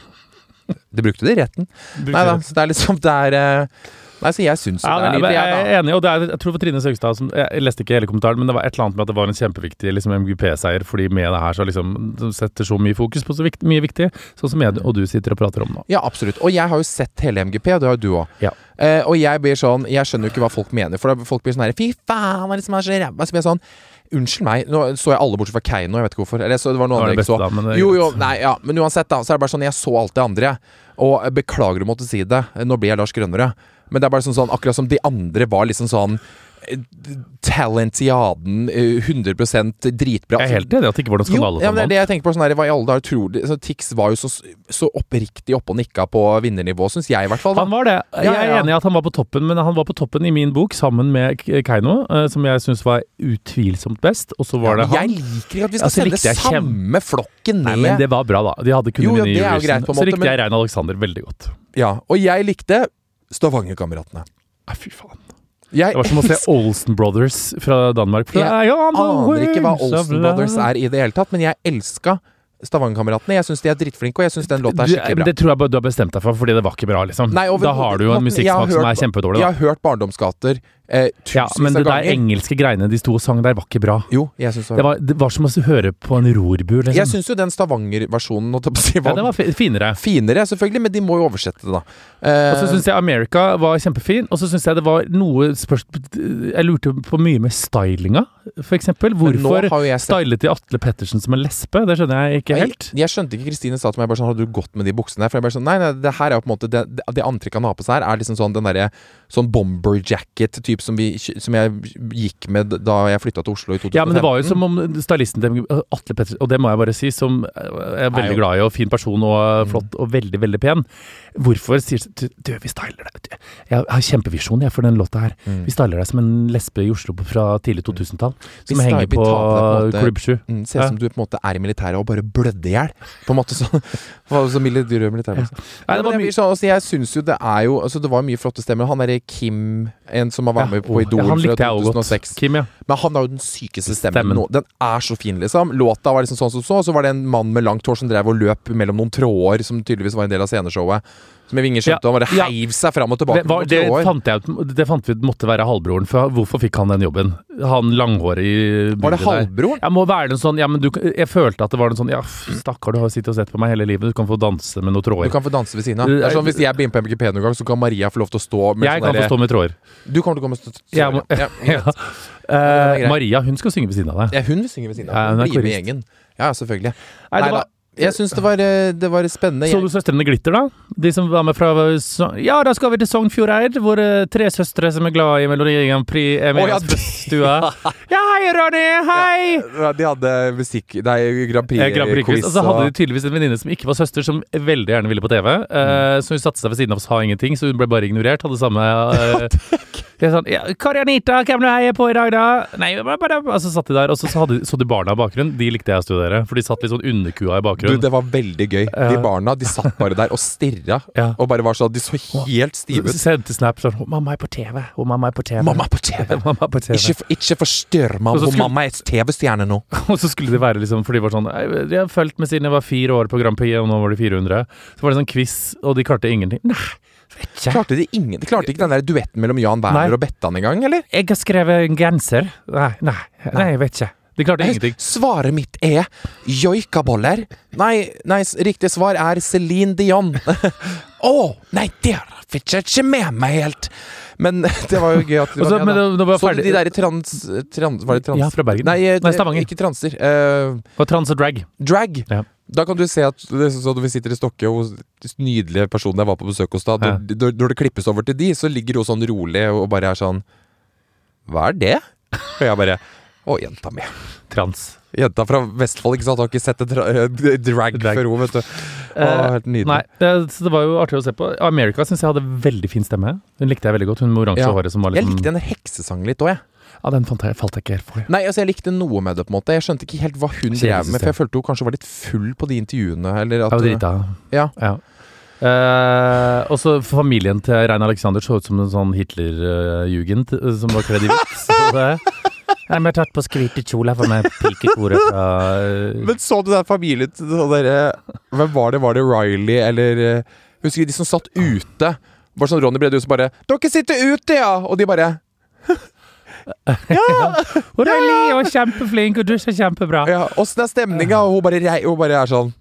Det brukte det i retten. Nei da, så det er liksom, det er... Uh, Nei, så jeg synes ja, det er nydelig. Jeg er enig, og det er, jeg tror for Trine Søgstad som, jeg leste ikke hele kommentaren, men det var et eller annet med at det var en kjempeviktig liksom, M G P-seier, fordi med det her så liksom setter så mye fokus på så vikt, mye viktig, sånn som jeg og du sitter og prater om nå. Ja, absolutt. Og jeg har jo sett hele M G P, og det har jo du også. Ja. Eh, og jeg blir sånn, jeg skjønner jo ikke hva folk mener, for folk blir sånn her, fy faen, hva er det som er så ræva? Så blir jeg sånn, unnskyld meg, nå så jeg alle bortsett fra Keiino, jeg vet ikke hvorfor, eller så det var noe andre jeg ikke så. Da, men jo, jo, nei, ja, men uansett da, så er det bare sånn, jeg så alt det andre, og jeg beklager å måtte si det, nå blir jeg Lars Grønnerød. Men det er bare sånn, sånn, akkurat som de andre var liksom sånn talentiaden, hundre prosent dritbra. Jeg er helt enig at det ikke var noen skandale. Jo, ja, men det er det jeg tenker på sånn her, hva i alle dager tror de, så Tix var jo så, så oppriktig oppe og nikka på vinnernivå, synes jeg i hvert fall. Da. Han var det. Jeg er ja, ja. enig i at han var på toppen, men han var på toppen i min bok sammen med Keiino, som jeg synes var utvilsomt best, og så var ja, det han. Jeg liker ikke at vi skal altså, sende samme flokken ned. Nei, men det var bra da. De hadde kunnet vinne i Eurovision. Så likte men... jeg Rein Alexander veldig godt. Ja, og jeg likte Stavanger-kameratene. Nei, fy faen. Jeg det var som å se Olsen Brothers fra Danmark. For jeg aner ikke hva Olsen Brothers er i det hele tatt, men jeg elska Stavanger-kameratene. Jeg synes de er drittflinke, og jeg synes den låta er skikkelig bra. Det tror jeg bare du har bestemt deg for, fordi det var ikke bra, liksom. Nei, over, da har du jo en musikksmak som er kjempedårlig. Jeg har hørt Barndomsgater eh, tusenvis ja, men det av der engelske greiene de sto og sang der var ikke bra. Jo, jeg synes det var. Det var, det var som å høre på en rorbu, liksom. Jeg synes jo den Stavanger-versjonen si, var, ja, den var finere. Finere, selvfølgelig, men de må jo oversette det da. Eh, og så synes jeg America var kjempefin, og så synes jeg det var noe spørsmål jeg lurte på mye med stylinga, for eksempel. Hvorfor stylet de Atle Pettersen som en lesbe? Det skjønner jeg ikke helt. Jeg, jeg skjønte ikke, Kristine sa til meg bare sånn, hadde du gått med de buksene der? For jeg bare sånn, nei, nei, det her er jo på en måte, det, det antrekket han har på seg her, er liksom sånn den der, sånn bomber jacket type typ som, vi, som jeg gikk med da jeg flyttet til Oslo i to tusen og femten. Ja, men det var jo som om stylisten til Atle Pettersen, og det må jeg bare si, som er veldig glad i og fin person og flott og veldig, veldig pen. Hvorfor sier du, du vi styler deg. Jeg har kjempevisjon jeg, for den låta her. Mm. Vi styler deg som en lesbe i Oslo fra tidlig to tusen-tall, som henger på Klubb sju. Mm, ser ut ja. som du på en måte er i militæret og bare blødde i hjel. På en måte sånn. Så militær, militær. Ja. Nei, det var mye sånn, altså, jeg synes jo det er jo, altså det var mye flotte stemmer. Han er Kim, en som har vært med på Idol ja, fra to tusen og seks. Kim, ja. Men han har jo den sykeste stemmen. stemmen. Nå. Den er så fin, liksom. Låta var liksom sånn som så, og så var det en mann med langt hår som drev og løp mellom noen tråder, som tydeligvis var en del av sceneshowet. Som jeg skjønte, ja, han bare ja. heiv seg frem og tilbake. Det, var, det, fant jeg, det fant vi måtte være halvbroren, for hvorfor fikk han den jobben? Han langhåret i Var det halvbroren? Ja, må være en sånn, ja, men du, jeg følte at det var en sånn, ja, stakkar, du har sittet og sett på meg hele livet, du kan få danse med noen tråder. Du kan få danse ved siden av. Det er sånn, hvis jeg begynner på M G P noen gang, så kan Maria få lov til å stå med Jeg kan der, få stå med tråder. Du kommer til å komme med tråder. Ja, må, ja, ja. Uh, Maria, hun skal synge ved siden av deg. Ja, hun vil synge ved siden av deg. Hun blir med i gjengen. Ja, selvfølgelig. Nei, det var... Jeg synes det var, det var spennende. Så du søstrene Glitter da? De som var med fra... Ja, da skal vi til Sognfjordeid, hvor tre søstre som er glad i Melodi Grand Prix er med oss på stua. Ja, hei Ronny, hei! Ja, de hadde musikk... Nei, Grand Prix-quiz. Grand Prix-quiz. Og så hadde de tydeligvis en venninne som ikke var søster, som veldig gjerne ville på T V. Mm. Uh, så hun satte seg ved siden av oss, sa ingenting, så hun ble bare ignorert. Hadde samme... Uh, Jeg sånn, ja, Karianita, hvem du heier på i dag da? Nei, bare, altså satt de der, og så, så, hadde, så de barna i bakgrunnen, de likte jeg å studere, for de satt litt sånn underkua i bakgrunnen. Du, det var veldig gøy. De barna, de satt bare der og stirret, ja. og bare var sånn, de så helt stive ut. Sendte snap sånn, å, mamma er på T V, å, mamma er på T V. Mamma er på T V. mamma er på T V. Ikke, ikke forstyrr mamma, skulle, mamma er et T V-stjerne nå. Og så skulle det være liksom, for de var sånn, de har følt med siden jeg var fire år på Grand Prix, og nå var de fire hundre. Så var det sånn quiz, og de klarte ingenting. Nei. Klarte de, ingen, de klarte ikke den der duetten mellom Jan Werner og Bettan en gang, eller? Jeg har skrevet en genser. Nei, nei, nei, jeg vet ikke. De klarte ingenting. Svaret mitt er joikaboller. Nei, nei, riktig svar er Celine Dion. Å, oh, nei, det fikk jeg ikke med meg helt. Men det var jo gøy at de var med, da. Så de der trans, trans... Var det trans? Ja, fra Bergen. Nei, nei Stavanger. Ikke transer. Uh, og trans og drag. Drag. Ja. Da kan du se at det er sånn at vi sitter i Stokke hos nydelige personer jeg var på besøk hos da, ja. når, når det klippes over til de, så ligger hun sånn rolig og bare er sånn, hva er det? Og jeg bare, å, jenta mi. Trans. Jenta fra Vestfold, ikke sant? Har ikke sett et drag, drag. før hun, vet du. Å, helt nydelig. Nei, det, det var jo artig å se på. America synes jeg hadde veldig fin stemme. Hun likte jeg veldig godt, hun med oransje ja. håret som var liksom... Jeg likte en heksesang litt også, jeg. Ja, den falt jeg, falt jeg ikke helt for. Nei, altså jeg likte noe med det på en måte. Jeg skjønte ikke helt hva hun drev med, for jeg følte hun kanskje var litt full på de intervjuene. Eller at, jeg var drita. Ja. ja. Uh, og så familien til Rein Alexander så ut som en sånn Hitler-jugend uh, som var kledd i hvitt. Så det... Jeg har tatt på skvite kjoler for meg pikekore fra... Uh... Men så du den familien til dere... Hvem var det? Var det Riley, eller... Uh, husker du de som satt ute? Bare sånn, Ronny Brede, så bare... Dere sitter ute, ja! Og de bare... ja! Og det er Li, og kjempeflink, og du er kjempebra. Ja, og så er stemninga, og hun bare, hun bare er sånn...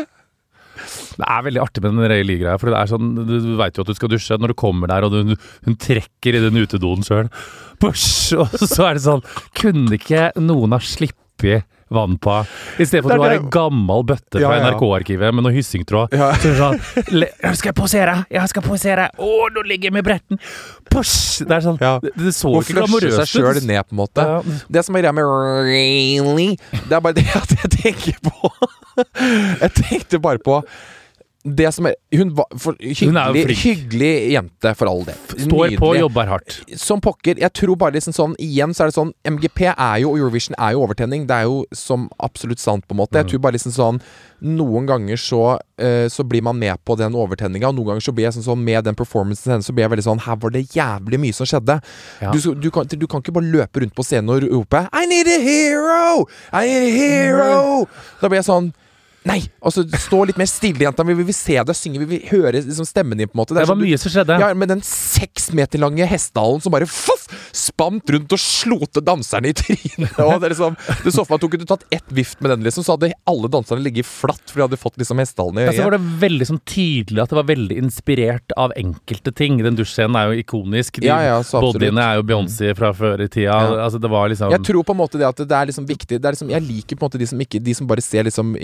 Det er veldig artig med den Ray Lee-greia, for det er sånn, du, du vet jo at du skal dusje når du kommer der, og du, hun trekker i den utedoen selv. Push! Og så er det sånn, kunne ikke noen ha slippet vann på, i stedet for at du har en gammel bøtte fra ja, ja. N R K-arkivet med noe hyssingtråd. Ja. Så er det sånn, jeg skal posere, jeg skal posere, å, nå ligger jeg med bretten. Push! Det er sånn, ja. det, det så ikke glamorøst ut. Og flusher seg selv ned, på en måte. Ja. Det som er greia med really, det er bare det at jeg tenker på. Jeg tenkte bare på det som er, hun var for, hyggelig, hun er jo hyggelig jente for all det. Står på og jobber hardt. Som pokker, jeg tror bare liksom sånn, igjen så er det sånn, M G P er jo, og Eurovision er jo overtenning, det er jo som absolutt sant på en måte. Jeg tror bare liksom sånn, noen ganger så, uh, så blir man med på den overtenninga, og noen ganger så blir jeg sånn, sånn med den performancen hennes, så blir jeg veldig sånn, her var det jævlig mye som skjedde. Ja. Du, du, kan, du kan ikke bare løpe rundt på scenen og rope, I need a hero! I need a hero! Da blir jeg sånn, nei, altså stå litt mer stille, jenta. Vi vil se deg synge, vi vil høre liksom, stemmen din på en måte. Det, det var sånn, mye som skjedde. Ja, med den seks meter lange hestehalen som bare fuff, spant rundt og slote danserne i trynet. Og det, liksom, det så for meg at hun kunne tatt ett vift med den, liksom, så hadde alle danserne ligget flatt, for de hadde fått liksom hestehalen i øyet. Ja, så var det veldig sånn tydelig at det var veldig inspirert av enkelte ting. Den dusjscenen er jo ikonisk. De ja, ja, bodyene er jo Beyoncé fra før i tida. Ja. Altså, det var liksom... Jeg tror på en måte det at det er liksom viktig. Det er liksom, jeg liker på en måte de som, ikke, de som bare ser liksom, ikke har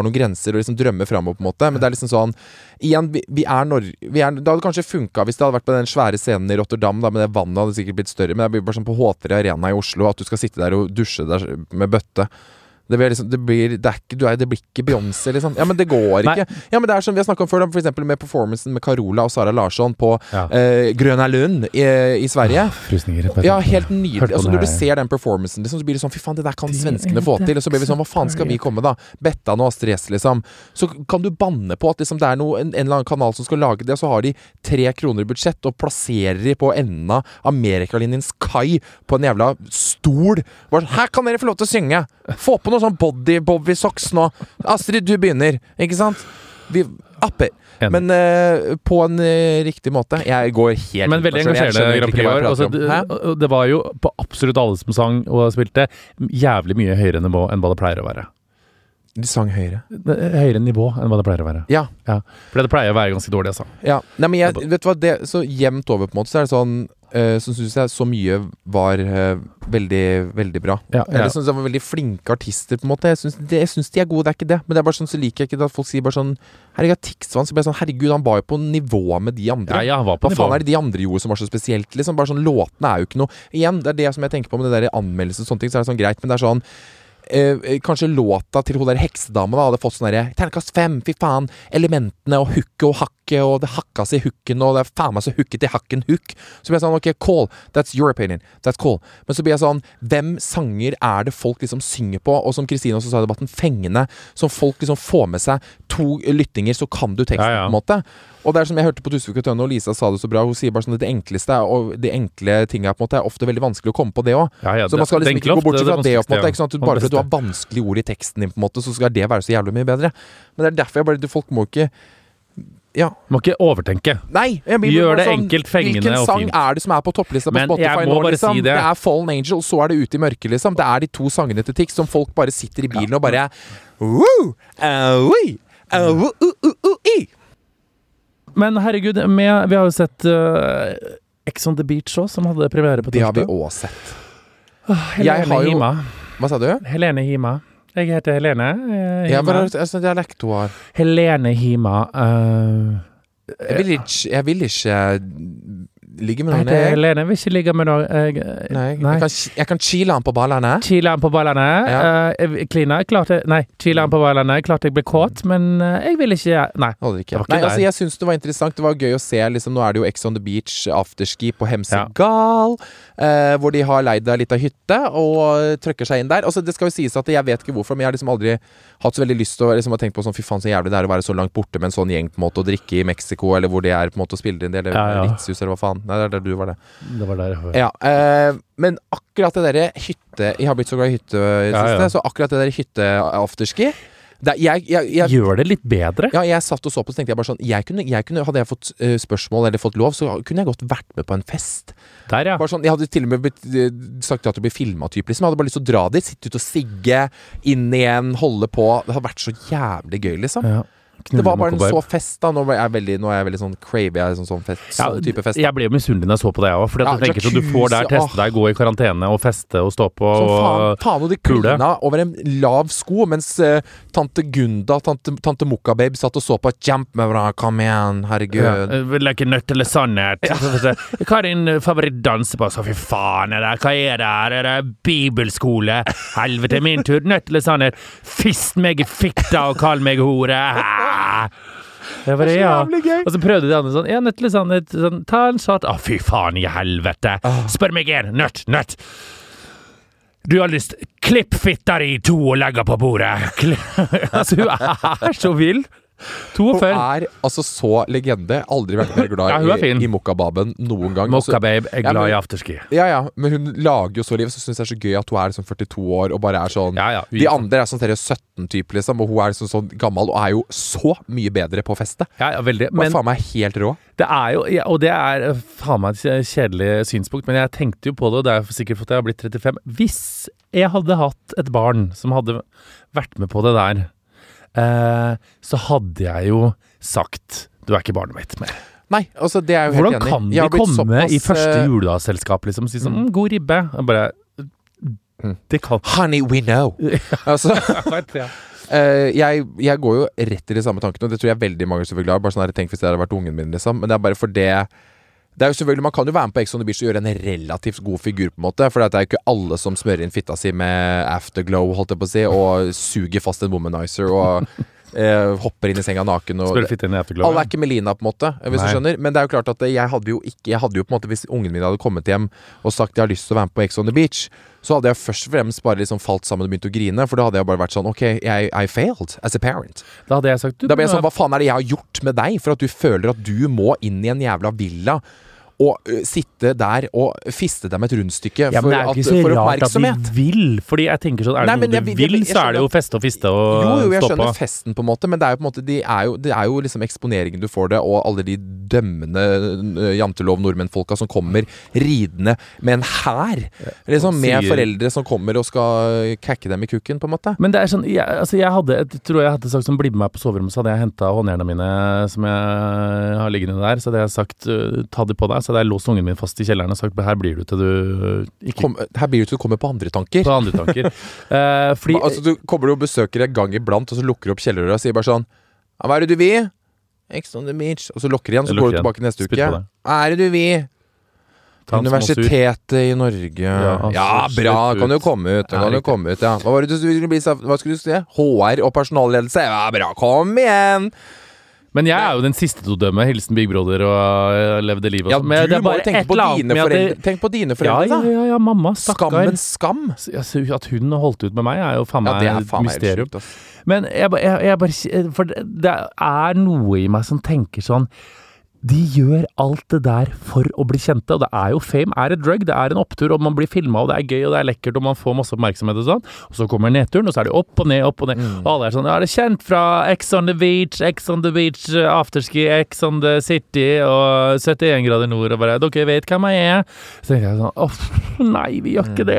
har noen grenser og liksom drømmer fremover på en måte, men det er liksom sånn igjen, vi, vi er Norge vi er, det hadde kanskje funket hvis det hadde vært på den svære scenen i Rotterdam da, med det vannet hadde sikkert blitt større, men det blir bare sånn på H tre Arena i Oslo at du skal sitte der og dusje der med bøtte. Det blir liksom, det blir, det er ikke, du er, det blir ikke Beyoncé liksom. Ja, men det går ikke. Nei. Ja, men det er som vi har snakket om før, da, for eksempel med performancen med Carola og Sara Larsson på ja. eh, Gröna Lund i, i Sverige. Ah, frysninger. Ja, helt nydelig. Og så når du ser den performancen, liksom, så blir det sånn, fy faen, det der kan svenskene få til. Og så blir vi sånn, hva faen skal vi komme da? Bettan og Astrid S, liksom. Så kan du banne på at liksom, det er noe, en, en eller annen kanal som skal lage det, og så har de tre kroner i budsjett og plasserer de på enden av Amerikalinjens kai på en jævla stol. Bare, her kan dere få lov til å synge! Få på noe sånn body bobby socks nå. Astrid, du begynner, ikke sant? Vi apper. Men uh, på en uh, riktig måte. Jeg går helt Men veldig engasjerende Grand Prix i år. Altså, det, det var jo på absolutt alle som sang og spilte jævlig mye høyere nivå enn hva det pleier å være. De sang høyere. Høyere nivå enn hva det pleier å være. Ja. ja. For det pleier å være ganske dårlig, altså. Ja. Nei, men jeg, vet du hva, det, så jevnt over på en måte, så er det sånn Uh, så synes jeg så mye var uh, veldig, veldig bra. Ja, ja. Eller synes jeg var veldig flinke artister på en måte. Jeg synes, det, jeg synes de er gode, det er ikke det. Men det er bare sånn, så liker jeg ikke det at folk sier bare sånn herregud, Tixvann, så blir jeg sånn, herregud, han var jo på nivå med de andre. Ja, ja, han var på Hva nivå. faen er det de andre gjorde som var så spesielt, liksom? Bare sånn, låtene er jo ikke noe. Igjen, det er det som jeg tenker på med det der anmeldelse og sånne ting, så er det sånn greit, men det er sånn Eh, kanskje låta til hun der heksedama da hadde fått sånn der terningkast fem, fy faen, elementene og hooket og hakket og det hakkas i hooken og det er faen meg så hooket i hakken hook. Så blir jeg sånn, ok, cool, that's your opinion, that's cool. Men så blir jeg sånn, hvem sanger er det folk liksom synger på, og som Kristine også sa i debatten, fengende, som folk liksom får med seg to lyttinger, så kan du teksten ja, ja. På en måte. Og det er som jeg hørte på Tusvik og Tønne, og Lisa sa det så bra, hun sier bare sånn at det enkleste og de enkle tingene på en måte er ofte veldig vanskelig å komme på det også. Ja, ja, så man skal liksom ikke gå bort fra det, det på en måte, ikke sant? Bare fordi du har vanskelige ord i teksten din på en måte, så skal det være så jævlig mye bedre. Men det er derfor jeg bare, folk må ikke ja. Må ikke overtenke. Nei, jeg mener, gjør det sånn, enkelt, fengende og fint. Hvilken sang er det som er på topplista på Men Spotify nå, liksom? Si det. det er Fallen Angel, så er det Ute i mørket, liksom. Det er de to sangene til Tix som folk bare sitter i bilen ja. Og bare Woo! Uh, oui! Uh, uh, uh, uh, uh, Men herregud, med, vi har jo sett uh, Ex on the Beach også, som hadde premiere på torsdag. Det har vi også sett. Uh, Helene jo, Hima. Hva sa du? Helene Hima. Jeg heter Helene. Uh, ja, hva er det sånn dialekt hun har? Helene Hima. Uh, jeg vil ikke, jeg vil ikke ligge med noen. Jeg heter Helene, jeg vil ikke ligge med noen. Jeg, nei, nei. Jeg, kan, jeg kan chile han på ballene. Chile han på ballene. Ja. Uh, Klina, klart jeg, nei, chile han på ballene. Klart jeg ble kåt, men uh, jeg vil ikke, nei. Ikke. Nei, altså jeg synes det var interessant, det var gøy å se, liksom, nå er det jo Ex on the Beach afterski på Hemsedal, ja. uh, hvor de har leid en liten hytte, og trykker seg inn der. Altså det skal jo sies at jeg vet ikke hvorfor, men jeg har liksom aldri hatt så veldig lyst til å liksom, tenke på sånn, fy faen så jævlig det er å være så langt borte med en sånn gjeng på en måte, å drikke i Mexico, eller hvor det er på en måte å spille inn det, eller ja, ja. Ritshus, eller hva faen. Nei, det er der du var det. Det var der jeg ja, eh, men akkurat det der hytte Jeg har blitt så glad i hytte i det ja, siste, ja. Så akkurat det der hytte-afterski jeg, jeg, jeg, Gjør det litt bedre? Ja, jeg satt og så på, så tenkte jeg bare sånn jeg kunne, jeg kunne, hadde jeg fått uh, spørsmål eller fått lov, så kunne jeg godt vært med på en fest. Der, ja. Bare sånn, jeg hadde til og med blitt, uh, sagt at det blir filmet typ, liksom. Jeg hadde bare lyst til å dra dit, sitte ut og sigge, inn igjen, holde på. Det hadde vært så jævlig gøy, liksom. Ja. Det var bare en så fest da. Nå er jeg veldig, nå er jeg veldig sånn cravey, jeg er sånn, sånn, fest, ja, sånn type fest. Jeg ble jo misunnelig når jeg så på det også, for ja, jeg tenker at du får der teste deg, gå i karantene og feste og stå på og faen, faen og de klina over en lav sko, mens uh, tante Gunda, tante, tante Mokka-babe satt og så på Jump med bra, kom igjen, herregud. Ja, like nødt eller sannhet. Ja. Hva er din favorittdanse på? Så fy faen, er det, hva er det her? Er det bibelskole? Helvete, min tur, nødt eller sannhet? Fist meg i fitta og kall meg hore. Det var det, ja. Og så prøvde de andre sånn, ja, nødt til sannhet, sånn, ta en shot. Å, fy faen i helvete. Spør meg igjen, nødt, nødt. Du har lyst, klipp fitta i to og legge på bordet. Altså, hun er så vill. to og førti. Hun er altså så legende. Aldri vært mer glad ja, i, i Mokka-baben noen gang. Mokka-babe er glad ja, men, i afterski. Ja, ja, men hun lager jo så liv. Så synes jeg det er så gøy at hun er liksom førtito år og bare er sånn ja, ja, de andre er sånn sytten-typ liksom, og hun er liksom sånn gammel og er jo så mye bedre på feste. Ja, ja, veldig. Men faen meg helt rå. Det er jo, ja, og det er faen meg et kjedelig synspunkt, men jeg tenkte jo på det, og det er sikkert for at jeg har blitt trettifem. Hvis jeg hadde hatt et barn som hadde vært med på det der, Uh, så hadde jeg jo sagt du er ikke barnet mitt mer. Nei, altså det er jo Hvordan helt enig. Hvordan kan de komme såpass, i første juledagsselskap liksom, og si sånn, mm, god ribbe. Jeg bare, det kan Honey, we know. Altså, ja. Uh, jeg, jeg går jo rett i de samme tankene, og det tror jeg veldig mange selvfølgelig har. Bare sånn her, tenk hvis det hadde vært ungen min, liksom. Men det er bare for det Det er jo selvfølgelig, Man kan jo være med på Ex on the Beach og gjøre en relativt god figur, på en måte. For det er jo ikke alle som smører inn fitta si med afterglow, holdt jeg på å si, og suger fast en womanizer og eh, hopper inn i senga naken. Og Spør fitta inn i afterglow. Alle er ikke Melina, på en måte, hvis Nei. du skjønner. Men det er jo klart at jeg hadde jo ikke Jeg hadde jo på en måte hvis ungen min hadde kommet hjem og sagt jeg har lyst til å være med på Ex on the Beach, så hadde jeg først og fremst bare liksom falt sammen og begynt å grine. For da hadde jeg bare vært sånn Ok, jeg, I failed as a parent. Da hadde jeg sagt du, Da ble jeg sånn Hva faen er det jeg har gjort med deg for at du føler at du må inn i en jævla villa og uh, sitte der og fiste dem et rundstykke ja, for, at, for oppmerksomhet. At de vil, fordi jeg tenker sånn, er det Nei, noe du jeg, jeg, vil, jeg, jeg så er det jo feste og fiste og jo, jo, jeg stå skjønner på. festen på en måte, men det er jo på en måte de er jo, det er jo liksom eksponeringen du får det, og alle de dømmende uh, jantelov nordmenn-folka som kommer ridende med en hær, liksom med sier, foreldre som kommer og skal kakke dem i kukken, på en måte. Men det er sånn, jeg, altså jeg hadde, jeg tror jeg hadde sagt som bli med meg på soverommet, så hadde jeg hentet håndjernene mine som jeg har liggende der, så hadde jeg sagt, uh, ta de på deg, så hadde jeg låst ungen min fast i kjelleren og sagt, her blir du til du ikke... Kom, her blir du til du kommer på andre tanker. På andre tanker. uh, fordi... Altså, du kommer og besøker en gang iblant, og så lukker du opp kjellerdøra og sier bare sånn, hva er det du vil? Ex on the Beach. Og så lukker du igjen, så går du tilbake neste uke. Hva er det du vil? Universitetet i Norge. Ja, ja bra, kan du komme ut. Kan du komme ut, ja. Hva var det du skulle bli? Hva skulle du si? H R og personalledelse. Ja, bra, kom igjen! Men jeg er jo den siste til å dømme. Hilsen Big Brother og uh, levde livet. Ja, men du må jo tenke på dine foreldre. Det... Tenk på dine foreldre, da. Ja, ja, ja, mamma, stakkar. Skammens skam. Altså, at hun holdt ut med meg er jo faen meg ja, et mysterium. Sjukt, men jeg, jeg, jeg bare For det er noe i meg som tenker sånn de gjør alt det der for å bli kjente, og det er jo fame, er et drug, det er en opptur, og man blir filmet, og det er gøy, og det er lekkert, og man får masse oppmerksomhet og sånn, og så kommer nedturen, og så er det opp og ned, opp og ned, mm. og alle er sånn, ja, det er kjent fra Ex on the Beach, Ex on the Beach, Afterski, Ex on the City, og syttien grader nord, og bare, dere vet hvem jeg er? Så tenker jeg sånn, åh, nei, vi gjør ikke det.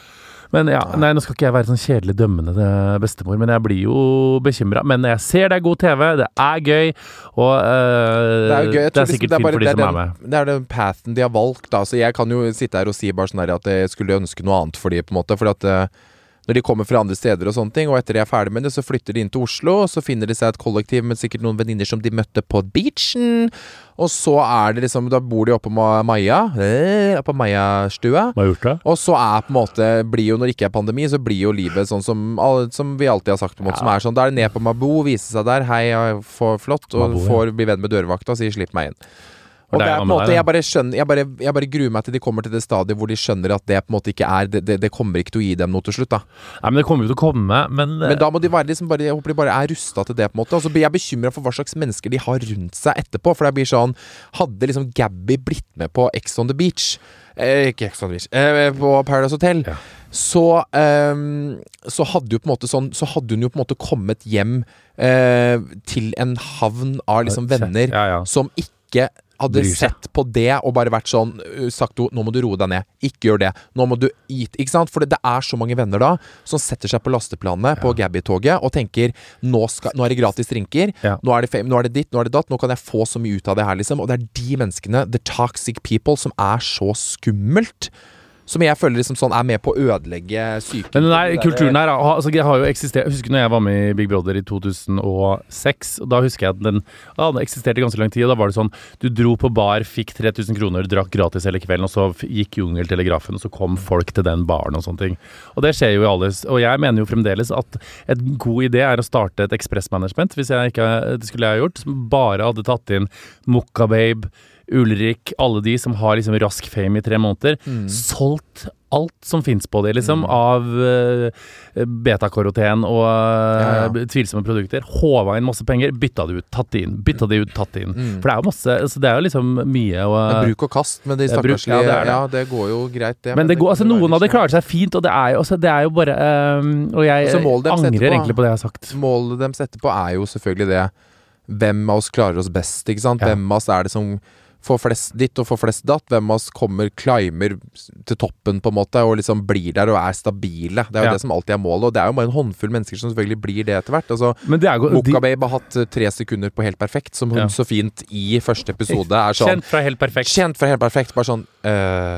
Men ja, nei, nå skal ikke jeg være sånn kjedelig dømmende bestemor, men jeg blir jo bekymret. Men jeg ser det er god T V, det er gøy, og øh, det er, gøy. det er sikkert fint for de som er med. Det er den pathen de har valgt, da. Så jeg kan jo sitte her og si bare sånn her at jeg skulle ønske noe annet for de, på en måte, for at når de kommer fra andre steder og sånne ting, og etter de er ferdig med det, så flytter de inn til Oslo, og så finner de seg et kollektiv med sikkert noen venninner som de møtte på beachen, og så er det liksom, da bor de oppe på Maja, oppe på Maja-stua, og så er på en måte, blir jo, når det ikke er pandemi, så blir jo livet sånn som, som vi alltid har sagt på en måte, ja. Som er sånn, da er det ned på Mabo, vise seg der, hei, for flott, og Mabo, får bli venn med dørvakta, og sier slipp meg inn. Og det er på en måte, jeg bare skjønner jeg bare, jeg bare gruer meg til de kommer til det stadiet hvor de skjønner at det på en måte ikke er det, det, det kommer ikke til å gi dem noe til slutt da. Nei, men det kommer jo til å komme, men Men da må de være liksom bare, jeg håper de bare er rustet til det på en måte, og så blir jeg bekymret for hva slags mennesker de har rundt seg etterpå, for det blir sånn, hadde liksom Gabby blitt med på Ex on the Beach eh, ikke Ex on the Beach, eh, på Paradise Hotel, ja. så eh, så hadde jo på en måte sånn, så hadde hun jo på en måte kommet hjem eh, til en havn av liksom venner ja, ja. Som ikke hadde sett på det og bare vært sånn, sagt du, nå må du roe deg ned, ikke gjør det, nå må du eat, ikke sant? For det er så mange venner da, som setter seg på lasteplanet ja. På Gabby-toget og tenker, nå, skal, nå er det gratis drinker, ja. nå, er det fame, nå er det ditt, nå er det datt, nå kan jeg få så mye ut av det her liksom, og det er de menneskene, the toxic people, som er så skummelt, som jeg føler liksom sånn er med på å ødelegge syke. Men den der kulturen her, altså det har jo eksistert, jeg husker når jeg var med i Big Brother i to tusen og seks, og da husker jeg at den, ja, den eksisterte ganske lang tid, og da var det sånn, du dro på bar, fikk tre tusen kroner, drakk gratis hele kvelden, og så gikk jungeltelegrafen, og så kom folk til den baren og sånne ting. Og det skjer jo i alles, og jeg mener jo fremdeles at et god idé er å starte et ekspressmanagement, hvis jeg ikke, det skulle jeg ha gjort, som bare hadde tatt inn Mokka Babe, Ulrik, alle de som har liksom rask fame i tre måneder, mm. solgt alt som finnes på det, liksom, mm. av uh, beta-karoten og uh, ja, ja. Tvilsomme produkter. Håva inn masse penger, bytta det ut, tatt det inn, bytta det ut, tatt det inn. Mm. For det er jo masse, altså det er jo liksom mye og, uh, Bruk og kast med de stakkarslige, ja, det, ja, det går jo greit det. Men, men det går, altså noen av de klarer seg fint, og det er jo, altså, det er jo bare, um, og jeg angrer etterpå, egentlig på det jeg har sagt. Målet deres etterpå er jo selvfølgelig det, hvem av oss klarer oss best, ikke sant? Ja. Hvem av oss er det som får flest ditt og får flest datt, hvem av oss kommer, climber til toppen på en måte, og liksom blir der og er stabile. Det er jo ja. Det som alltid er målet, og det er jo bare en håndfull mennesker som selvfølgelig blir det etter hvert. Altså, Mokka Babe har hatt tre sekunder på Helt Perfekt, som hun ja. Så fint i første episode er sånn Kjent fra Helt Perfekt. Kjent fra Helt Perfekt, bare sånn øh,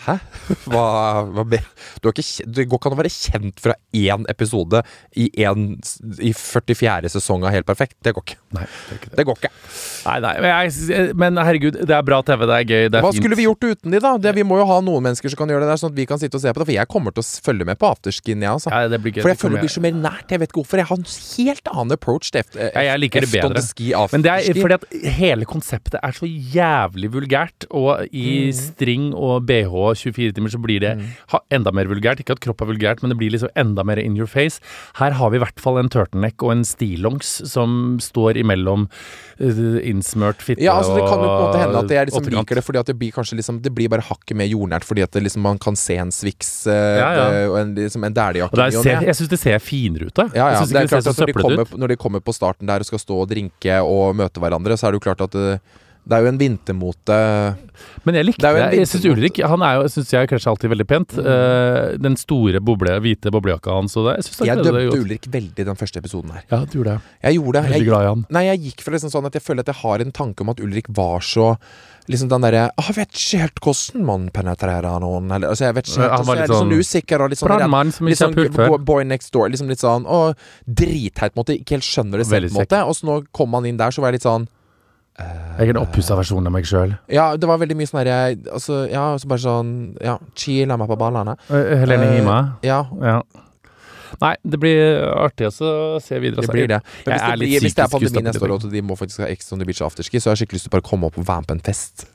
Hæ? Hva, hva be? Du, ikke, du går ikke an å være kjent fra én episode i, en, i førtifjerde sesong av Helt perfekt. Det går ikke. Nei, det, ikke det. det går ikke. Nei, nei, men, jeg, men herregud, det er bra T V, det er gøy, det er Hva fint. skulle vi gjort uten de da? Det, vi må jo ha noen mennesker som kan gjøre det der, sånn at vi kan sitte og se på det. For jeg kommer til å følge med på afterskin, jeg, altså. Ja, det blir gøy. For jeg føler det blir så mer nært. Jeg vet ikke hvorfor. Jeg har en helt annen approach til F- ja, jeg liker det bedre. Ski, men det er fordi at hele konseptet er så jævlig vulgært, og i mm. string og B H tjuefire timer så blir det mm. enda mer vulgært. Ikke at kropp er vulgært, men det blir liksom enda mer in your face. Her har vi i hvert fall en turtleneck og en stillongs som står imellom uh, innsmørt fitte ja, altså, det kan jo på en måte hende at jeg liksom åttekant. liker det, fordi at det blir kanskje liksom, det blir bare hakket mer jordnært, fordi at det liksom, man kan se en Swix uh, ja, ja. og en, liksom, en dælejakke. Jeg synes det ser finere ut da. Ja, ja. Jeg synes Det er ikke det, klart det ser så at når de, søpplet kommer, ut. når de kommer på starten der og skal stå og drinke og møte hverandre, så er det jo klart at det, det er jo en vintermote. Men jeg likte det. Jeg synes Ulrik, han er jo, synes jeg kanskje alltid veldig pent. Mm. Uh, den store boble, hvite boblejakka hans og det. Jeg, synes jeg det dømte Ulrik veldig den første episoden her. Ja, du gjorde det. Jeg gjorde det. Jeg er veldig glad i han. Nei, jeg gikk for liksom sånn at jeg føler at jeg har en tanke om at Ulrik var så liksom den derre ah, jeg vet ikke helt hvordan man penetrerer noen eller, altså jeg vet ikke helt, han var altså, litt jeg er litt sånn sånn usikker og litt sånn brannmann som ikke har pult før. Boy next door, liksom litt sånn å, dritheit måte, ikke helt skjønner det selv måte, og så når kom han inn der så var jeg litt sånn uh, jeg er en oppussa versjon av meg selv. Ja, det var veldig mye sånn her altså, ja, så bare sånn ja, chilla meg på ballene uh, Helene Hima uh, ja. ja Nei, det blir artig å se videre. Det blir det. Men hvis, det det blir, hvis det er pandemi neste år, og de må faktisk ha Ex on the Beach afterski, så har jeg skikkelig lyst til å bare komme opp og være med på en fest.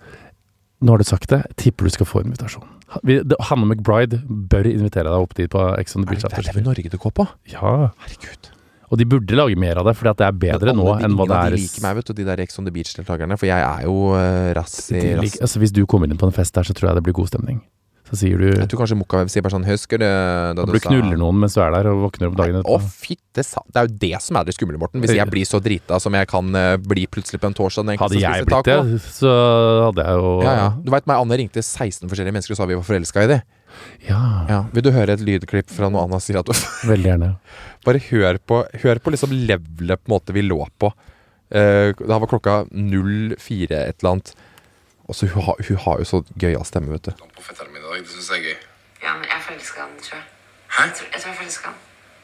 Nå har du sagt det. Tipper du skal få invitasjon. Hanne McBride bør invitere deg opp dit på Ex on the Beach afterski. Er det Norge du går på? Ja. Herregud. Og de burde lage mer av det, fordi at det er bedre nå enn hva det er. De liker meg, vet du, de der Ex on the Beach-deltakerne, for jeg er jo uh, rass i rass. Like, altså, hvis du kommer inn på en fest der, så tror jeg det blir god stemning. Så sier du Jeg tror kanskje Mokka sier bare sånn Husker du da du knuller noen mens du er der og våkner opp dagen etterpå? Å, fitte sa Det er jo det som er det skumle, Morten. Hvis jeg blir så drita som jeg kan uh, bli plutselig på en torsdag. Hadde jeg blitt det, så hadde jeg jo Ja, ja. Du vet meg, Anne ringte seksten forskjellige mennesker og sa vi var forelska i det. Ja. ja. Vil du høre et lydklipp fra noe Anna sier at du Veldig gjerne. Bare hør på Hør på liksom levelet på en måte vi lå på. Uh, da var klokka null fire et eller annet. Og så hun, hun har jo så gøyal stemme, vet du. På fetteren min i dag, det synes jeg er gøy. Ja, men jeg forelsker han, tror jeg. Hæ? Jeg tror jeg, tror jeg forelsker han.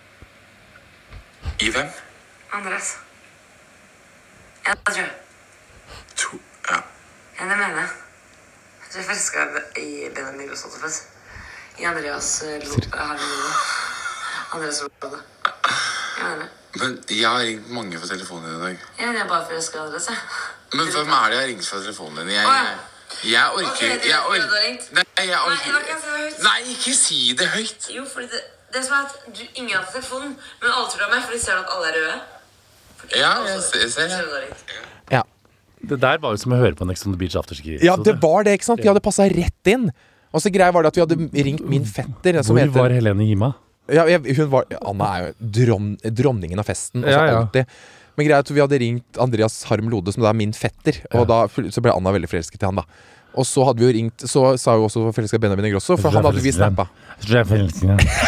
I hvem? Andreas. Ja, det tror jeg. To, ja. Ja, det mener jeg. Jeg tror jeg forelsker i Benjamin Grossatofes. I Andreas Harlem. Andreas Lopade. Jeg mener det. Men jeg har ringt mange fra telefonen din i dag. Ja, jeg er bare forelsket i Andreas, jeg. Men hvem er det jeg har ringt fra telefonen din? Jeg, jeg, jeg orker Ok, det er jeg du orker, har ringt. Nei, jeg Nei, orker nå kan jeg si det høyt. Nei, ikke si det høyt. Jo, fordi det, det som er at du, ingen har tatt telefonen, men alle tror det er meg, for de ser at alle er røde. Fordi Ja, alle- jeg ser- jeg ser det. Så du har ringt. Ja. Det der var jo som å høre på en Ex on the Beach afterski. ja, det var det, ikke sant? De hadde passet rett inn. Og så greia var det at vi hadde ringt min fetter som Hvor heter, var Helene Hima? ja, jeg, hun var, Anna er jo dron, dronningen av festen. Altså, Ja, ja. alltid. Men greia er at vi hadde ringt Andreas Harm Lode, som da er min fetter. Og da så ble Anna veldig forelsket i han, da. Og så hadde vi jo ringt Så sa jo også forelsket Benjamin Ingrosso, for han hadde vi snappa. Jeg tror jeg er forelsket i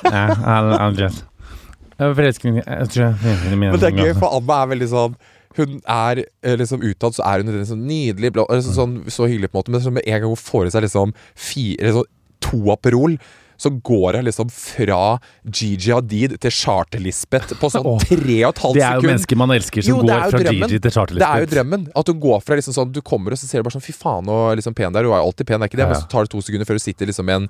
Ja, Andreas. Jeg er forelsket i Jeg tror jeg er forelsket i Men det er gøy, for Anna er veldig sånn hun er eh, liksom utad, så er hun en sånn nydelig blå, altså, sånn, så hyggelig på en måte. Men så med en gang hun får i seg liksom fire, liksom, to Aperol, så går hun liksom fra Gigi Hadid til Charter-Lisbeth på sånn Åh, tre og et halvt sekund. Det er jo mennesker man elsker som Jo, det er går jo fra drømmen. Gigi til Charter Det er jo Lisbeth. drømmen. At du går fra liksom sånn Du kommer og så ser du bare sånn fy faen og liksom pen der. Hun er jo alltid pen, det er ikke det. Ja, ja. Men så tar det to sekunder før du sitter liksom med en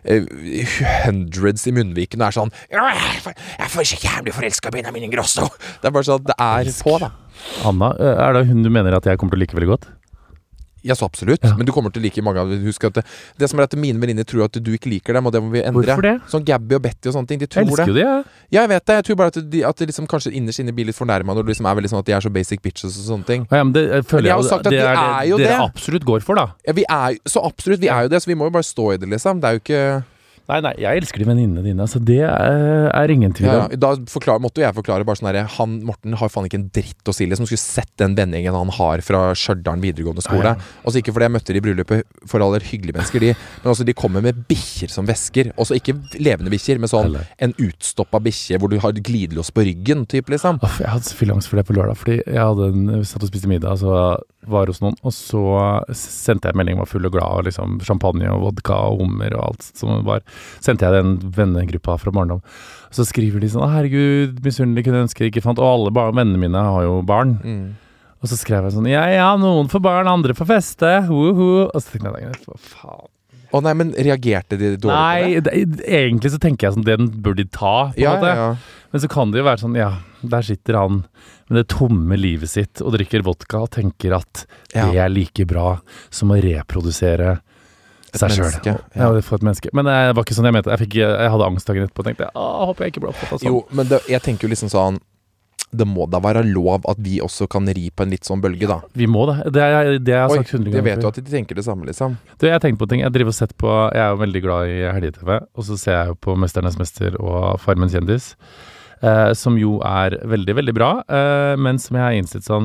eh, hundreds i munnviken og er sånn Jeg får ikke jævlig forelska i Benjamin Ingrosso. Det er bare sånn Det er på, da. Anna, er det hun du mener at jeg kommer til å like veldig godt? Ja, så absolutt. Ja. Men du kommer til å like mange av dem. Husk at det, det som er at mine venninner tror at du ikke liker dem, og det må vi endre. Hvorfor det? Sånn Gabby og Betty og sånne ting. De Jeg tror elsker det. jo det, jeg. Ja, jeg vet det. Jeg tror bare at de, at de liksom kanskje innerst inne blir litt fornærma når det liksom er veldig sånn at de er så basic bitches og sånne ting. Ja, men det jeg føler Men jeg har jo- sagt at det vi er er jo det dere det. absolutt går for, da. Ja, vi er, så absolutt, vi er jo det, så vi må jo bare stå i det, liksom. Det er jo ikke Nei, nei, jeg elsker de venninnene dine, så det er, er ingen tvil ja, om. ja. Da forklar, måtte jo jeg forklare bare sånn her Han, Morten, har faen ikke en dritt å si. Liksom skulle sett den vendingen han har fra Stjørdal videregående skole. Ja, ja. Og så ikke fordi jeg møtte de i bryllupet for aller hyggelige mennesker, de. Men også de kommer med bikkjer som vesker. Også ikke levende bikkjer, men sånn Eller. en utstoppa bikkje hvor du har glidelås på ryggen, typ, liksom. Uff, jeg hadde så fyllangst for det på lørdag, fordi jeg hadde en, satt og spiste middag, så var hos noen, og så sendte jeg melding, var full og glad, og liksom champagne og vodka og hummer og alt som var. Sendte jeg den vennegruppa fra barndom. Så skriver de sånn, herregud, misunnelig, kunne ønske jeg ikke fant, og alle bar- vennene mine har jo barn. Mm. Og så skrev jeg sånn, ja, ja, noen får barn, andre får feste, woho. Og så tenkte jeg, hva faen. Å oh, nei, men reagerte de dårlig nei, på det? Nei, egentlig så tenker jeg sånn, den bør de ta, på en ja, måte. Ja. Men så kan det jo være sånn, ja, der sitter han med det tomme livet sitt og drikker vodka og tenker at ja. det er like bra som å reprodusere seg selv. Ja. Ja, for et menneske. Men det var ikke sånn jeg mente. Jeg, fikk, jeg hadde angst dagen etterpå og tenkte, å, håper jeg ikke ble opptatt sånn. Jo, men det, jeg tenker jo liksom sånn, det må da være lov at vi også kan ri på en litt sånn bølge, da. Vi må det. Det er det jeg har sagt hundre ganger. Jeg vet jo at de tenker det samme, liksom. Du, jeg har tenkt på ting. Jeg driver og sett på, jeg er jo veldig glad i helge-T V, og så ser jeg jo på Mesternes Mester og Farmen kjendis, eh, som jo er veldig, veldig bra, eh, men som jeg har innsett sånn,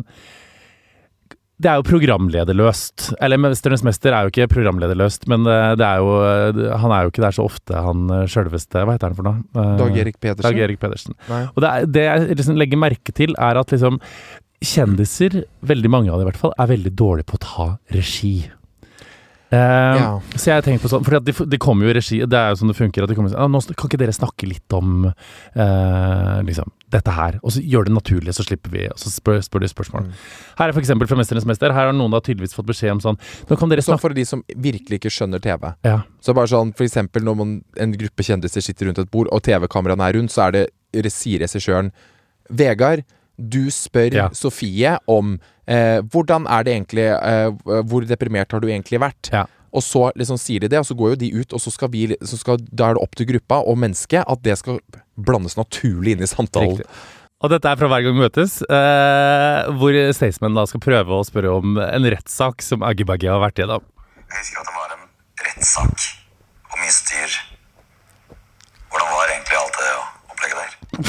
det er jo programlederløst. Eller Mesternes Mester er jo ikke programlederløst, men det er jo, han er jo ikke der så ofte, han selveste, hva heter han for noe? Dag Erik Pedersen. Dag Erik Pedersen. Nei. Og det, er, det jeg liksom legger merke til er at liksom kjendiser, veldig mange av det i hvert fall, er veldig dårlige på å ta regi. Uh, ja. Så jeg har tenkt på sånn, for de, de kommer jo i regi, det er jo sånn det funker at de kommer sånn, nå kan ikke dere snakke litt om uh, liksom, dette her, og så gjør det naturlig, så slipper vi, og så spør, spør de spørsmål. Mm. Her er for eksempel fra Mesternes Mester, her har noen da tydeligvis fått beskjed om sånn, nå kan dere snakke. Så for de som virkelig ikke skjønner T V, ja. Så bare sånn, for eksempel når man, en gruppe kjendiser sitter rundt et bord, og T V-kameraene er rundt, så er det sier-regissøren, Vegard, du spør ja. Sofie om eh, hvordan er det egentlig, eh, hvor deprimert har du egentlig vært? Ja. Og så liksom sier de det, og så går jo de ut, og så skal vi, så skal, da er det opp til gruppa og mennesket at det skal blandes naturlig inn i samtalen. Riktig. Og dette er fra Hver gang vi møtes, eh, hvor Staysman da skal prøve å spørre om en rettssak som Aggie Baggy har vært igjennom. Jeg husker at det var en rettssak og mye styr. Hvordan var egentlig alt det opplegget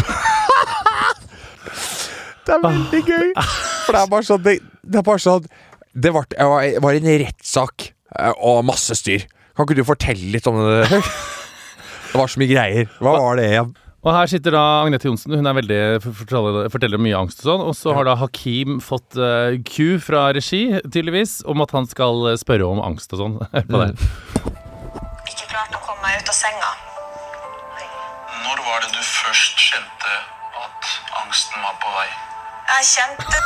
der? Det er veldig gøy. For det er bare sånn Det, det er bare sånn Det var, det var en rettssak og masse styr. Kan ikke du fortelle litt om det? Det var så mye greier. Hva var det igjen? Og her sitter da Agnete Johnsen. Hun er veldig forteller, forteller mye angst og sånn. Og så har da Hakim fått uh, Q fra regi, tydeligvis, om at han skal spørre om angst og sånn. Hør på det. Ikke klart å komme meg ut av senga. Når var det du først kjente at angsten var på vei? Jeg kjente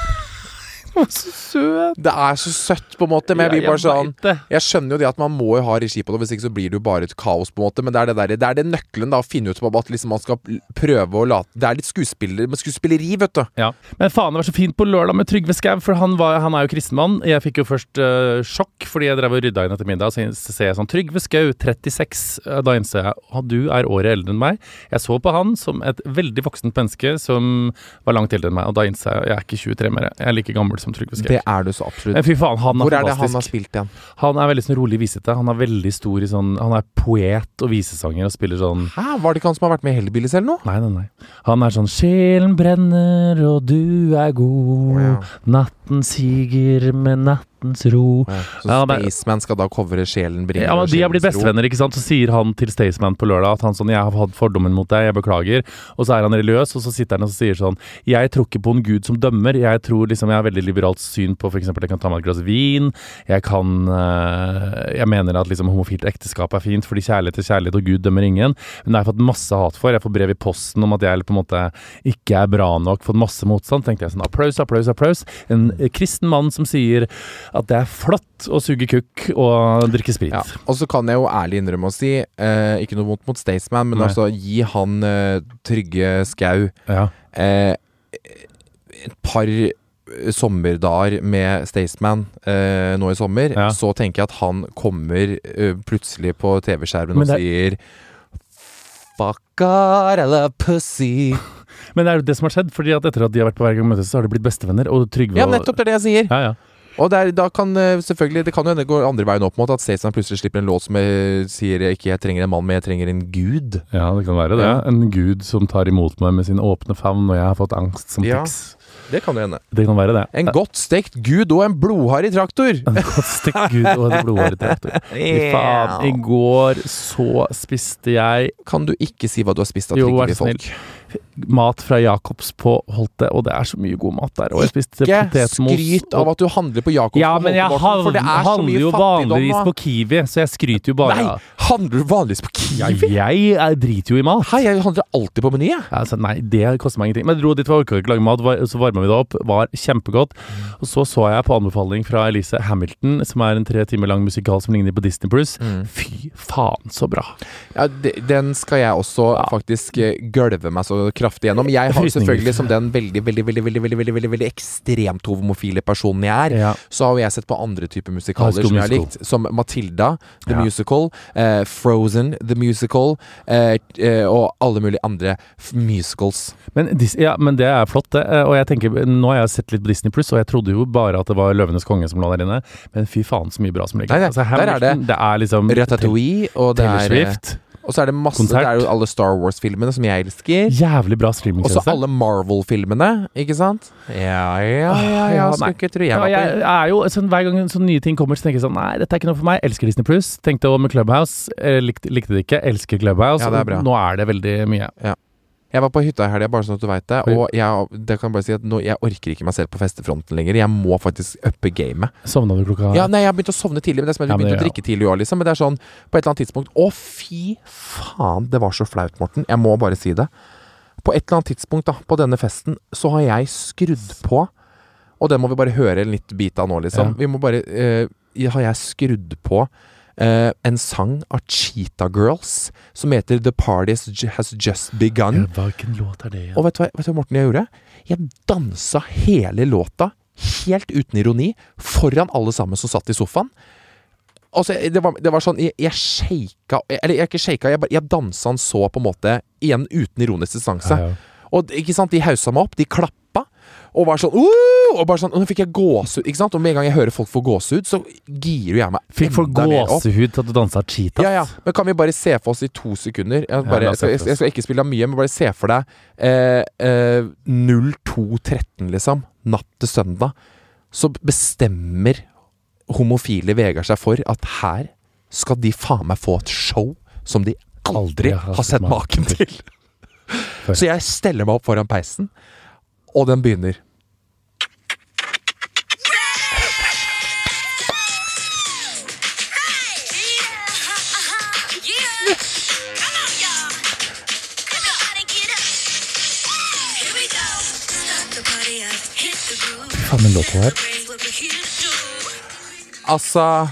Så søt. Det er så søtt på en måte. Men jeg blir bare sånn Jeg skjønner jo det at man må jo ha regi på det. Hvis ikke så blir det jo bare et kaos på en måte. Men det er det der Det er det nøkkelen da å finne ut på at liksom man skal prøve å late Det er litt skuespiller med skuespilleri, vet du. Ja. Men faen, det var så fint på lørdag med Trygve Skau. For han, var, han er jo kristenmann. Jeg fikk jo først uh, sjokk fordi jeg drev og rydda inn etter middag. Så ser jeg sånn Trygve Skau, trettiseks. Da innser jeg at du er året eldre enn meg. Jeg så på han som et veldig voksent menneske som var langt eldre enn meg. Og da innser jeg jeg er ikke tjuetre mer. Jeg er like gammel som Trygve Skau. Det er du så absolutt. Men fy faen, han er Hvor er fantastisk. det han har spilt igjen? Han er veldig sånn rolig visete. Han er veldig stor i sånn Han er poet og visesanger og spiller sånn Hæ? Var det ikke han som har vært med i Hellbillies eller noe? Nei, nei, nei. Han er sånn sjelen brenner og du er god. Oh, ja. Natten siger med nattens ro. Ja, så ja, Staysman skal da covre sjelen brenner ja, men de har blitt bestevenner, ikke sant? Så sier han til Staysman på lørdag at han sånn, jeg har hatt fordommen mot deg, jeg beklager. Og så er han religiøs, og så sitter han og sier sånn, jeg tror ikke på en Gud som dømmer. Jeg tror liksom, jeg har veldig liberalt syn på, for eksempel, jeg kan ta meg et glass vin. Jeg kan, øh, jeg mener at liksom homofilt ekteskap er fint, fordi kjærlighet er kjærlighet, og Gud dømmer ingen. Men det har jeg fått masse hat for. Jeg får brev i posten om at jeg på en måte ikke er bra nok, fått masse motstand. Tenkte jeg sånn, applaus, applaus, applaus. En kristen mann som sier at det er flott å suge kukk og drikke sprit. Ja, og så kan jeg jo ærlig innrømme å si, eh, ikke noe mot, mot Staysman, men Nei. altså gi han eh, Trygve Skau ja. eh, et par sommerdager med Staysman eh, nå i sommer, ja. så tenker jeg at han kommer eh, plutselig på T V-skjermen og det... sier Fuck God, I love pussy. Men det er jo det som har skjedd, fordi at etter at de har vært på Hver gang møtes, så har de blitt bestevenner, og Trygve Ja, nettopp det er det jeg sier. Ja, ja. Og der, da kan selvfølgelig Det kan jo hende gå andre veien opp mot at Staysman plutselig slipper en låt som jeg sier ikke jeg trenger en mann, men jeg trenger en gud. Ja, det kan være det. Ja. En gud som tar imot meg med sin åpne favn når jeg har fått angst som ja, tics. Det kan jo hende. Det kan være det. En godt stekt gud og en blodharry traktor. En godt stekt gud og en blodharry traktor. Fy faen, i går så spiste jeg Kan du ikke si hva du har spist av trygge folk? mat fra Jakobs på Holte, og det er så mye god mat der. Og jeg spiste Ikke potetmos. skryt av at du handler på Jakobs Ja, på men jeg Holte, Morten, for det er så handler mye jo fattigdom vanligvis nå. på Kiwi, så jeg skryter jo bare. Nei, handler du vanligvis på Ja, Kiwi? jeg er, driter jo i mat. Hei, jeg handler alltid på Meny, jeg. Ja, altså, nei, det koster meg ingenting. Men jeg dro dit for å orke ikke lage mat, var- så varmet vi det opp, var kjempegodt. Og så så jeg på anbefaling fra Elise Hamilton, som er en tre timer lang musikal som ligner på Disney Plus. Fy faen, så bra. Ja, de, den skal jeg også faktisk eh, gølve meg så kraftig gjennom. Jeg har Frysninger. selvfølgelig, som den veldig, veldig, veldig, veldig, veldig, veldig, veldig, veldig ekstremt homofile personen jeg er, Ja. så har jo jeg sett på andre typer musikaler High School som jeg har Musical. likt, som Matilda, The Ja. Musical, eh, Frozen, The Musical, eh, eh, og alle mulige andre f- musicals. Men, dis- ja, men det er flott, det. Og jeg tenker, nå har jeg sett litt på Disney Plus, og jeg trodde jo bare at det var Løvenes konge som lå der inne. Men fy faen, så mye bra som ligger. Nei, nei, Altså, der er Hamilton, det det er liksom Ratatouille, og det Taylor er Swift. Og så er det masse, Konsert. det er jo alle Star Wars-filmene som jeg elsker. Jævlig bra Og så streamingtjeneste. alle Marvel-filmene, ikke sant? Ja, ja, ja, ja, nei. skulle ikke tro jeg Ja, var på. jeg er jo, sånn, hver gang sånn nye ting kommer, så tenker jeg sånn nei, dette er ikke noe for meg. Elsker Disney Plus. Tenkte også med Clubhouse. Eh, likte, likte det ikke. Elsker Clubhouse. Ja, det er bra. Og nå er det veldig mye. Jeg var på hytta i helga, bare sånn at du vet det. Og jeg, det kan jeg bare si at nå, jeg orker ikke meg selv på festefronten lenger. Jeg må faktisk uppe gamet. Sovna du klokka Ja, nei, jeg har begynt å sovne tidlig, men det er som at Ja, vi men begynte å det- drikke tidlig òg, liksom. Men det er sånn, på et eller annet tidspunkt Å, fy faen, det var så flaut, Morten. Jeg må bare si det. På et eller annet tidspunkt da, på denne festen, så har jeg skrudd på, og det må vi bare høre en litt bit av nå, liksom. Ja. Vi må bare eh, Har jeg skrudd på eh, en sang av Cheetah Girls som heter The Party Has Just Begun. Hvilken låt er det igjen? Og vet du, hva, vet du hva Morten jeg gjorde? Jeg dansa hele låta, helt uten ironi, foran alle sammen som satt i sofaen. Altså, det var, det var sånn, jeg, jeg shaka, eller jeg ikke shaka, jeg, bare- jeg dansa han så på en måte, igjen uten ironisk distanse. Ja, ja. Og ikke sant, de hausa meg opp, de klappa, og var sånn, «Woo!» og bare sånn, og nå fikk jeg gåsehud, ikke sant? Og med en gang jeg hører folk få gåsehud, så girer jo jeg meg Fikk folk enda mer opp. gåsehud til at du dansa cheetahs? Ja, ja. Men kan vi bare se for oss i to sekunder jeg, bare, la jeg, oss skal, se jeg, for oss. jeg skal ikke spille av mye, men bare se for deg eh, eh, null to tretten liksom, natt til søndag. Så bestemmer homofile Vegard seg for at her skal de faen meg få et show som de aldri har sett maken til. Så jeg steller meg opp foran peisen, og den begynner. Faen, den låta der. Altså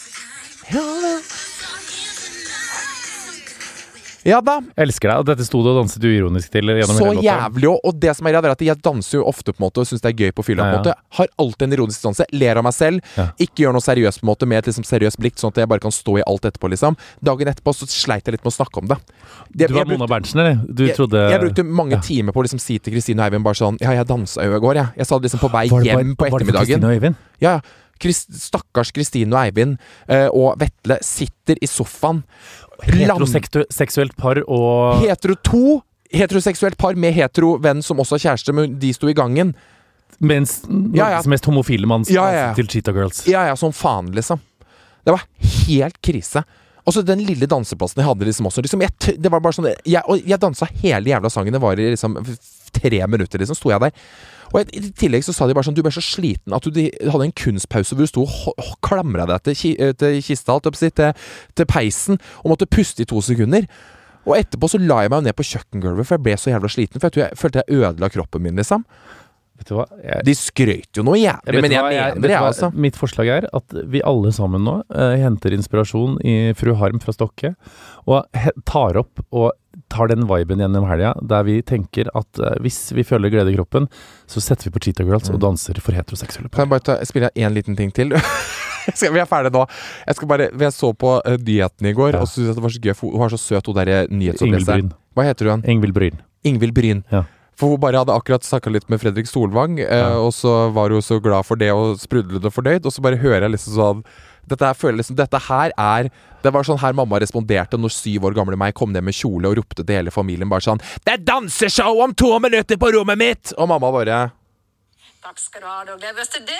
Ja da. Elsker deg, og dette sto du og danset uironisk til gjennom Så hele låta. jævlig også. Og det som er greia, er at jeg danser jo ofte på en måte og syns det er gøy på fylla. Ja, på en ja. måte Har alltid en ironisk distanse. Ler av meg selv. Ja. Ikke gjør noe seriøst på en måte med et liksom seriøst blikk, sånn at jeg bare kan stå i alt etterpå. liksom Dagen etterpå så sleit jeg litt med å snakke om det. det Du var jeg brukte- Mona Berntsen, eller? Du jeg, trodde jeg brukte mange Ja. timer på å liksom si til Kristine og Eivind bare sånn Ja, jeg dansa jo i går, jeg. Jeg sa det liksom på vei Var det bare- hjem på var det for ettermiddagen. Kristine og Øyvind? Ja, ja. Krist, stakkars Kristine og Eivind eh, og Vetle sitter i sofaen. Land- Heteroseksuelt par og Hetero to. Heteroseksuelt par med hetero venn som også er kjæreste, men de sto i gangen. Mens Ja, ja. Norges mest homofile mann Ja, ja, ja. til Cheetah Girls. Ja, ja, som faen, liksom. Det var helt krise. Og så den lille danseplassen jeg hadde liksom også liksom, jeg, t- Det var bare sånn jeg, Og jeg dansa hele jævla sangen. Det var i liksom f- tre minutter, liksom. Sto jeg der. Og i i tillegg så sa de bare sånn Du ble så sliten at du de, hadde en kunstpause hvor du sto og ho- ho- klamra deg til, ki, til kista, holdt jeg på å si, til, til peisen, og måtte puste i to sekunder. Og etterpå så la jeg meg ned på kjøkkengulvet, for jeg ble så jævla sliten. For jeg, tror jeg følte jeg ødela kroppen min, liksom. Vet du hva? Jeg, De skrøt jo noe jævlig, vet men du jeg hva? mener vet det, du jeg, hva? altså. Mitt forslag er at vi alle sammen nå eh, henter inspirasjon i Fru Harm fra Stokke, og he tar opp og tar den viben gjennom helga, der vi tenker at eh, hvis vi føler glede i kroppen, så setter vi på Cheetah Girls og danser for heteroseksuelle par. Kan jeg bare ta, spille en liten ting til? Jeg skal, vi er ferdige nå. Jeg skal bare, jeg så på uh, nyhetene i går, Ja. og så synes jeg det var så gøy. For hun var så søt, hun der Ingvild nyhetsoppleser. Bryn. Hva heter hun? Ingvild Bryn. Ingvild Bryn. Ja. For hun bare hadde akkurat snakket litt med Fredrik Solvang, eh, Ja. og så var hun så glad for det og sprudlende fornøyd, og så bare hører jeg liksom sånn dette her, føler liksom, dette her er Det var sånn her mamma responderte når syv år gamle meg kom ned med kjole og ropte til hele familien bare sånn Det er danseshow om to minutter på rommet mitt! Og mamma bare Takk skal du ha, da gleder vi oss til det.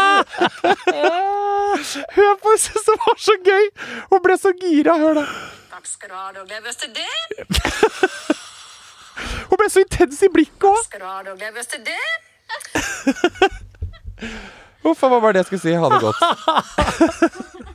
Hør på, jeg synes det var så gøy! Hun ble så gira, hør da. Takk skal du ha, da gleder vi oss til det. Hun ble så intens i blikket også. Takk skal du ha, da gleder vi oss til det. Hvorfor, hva var det jeg skulle si? Ha det godt.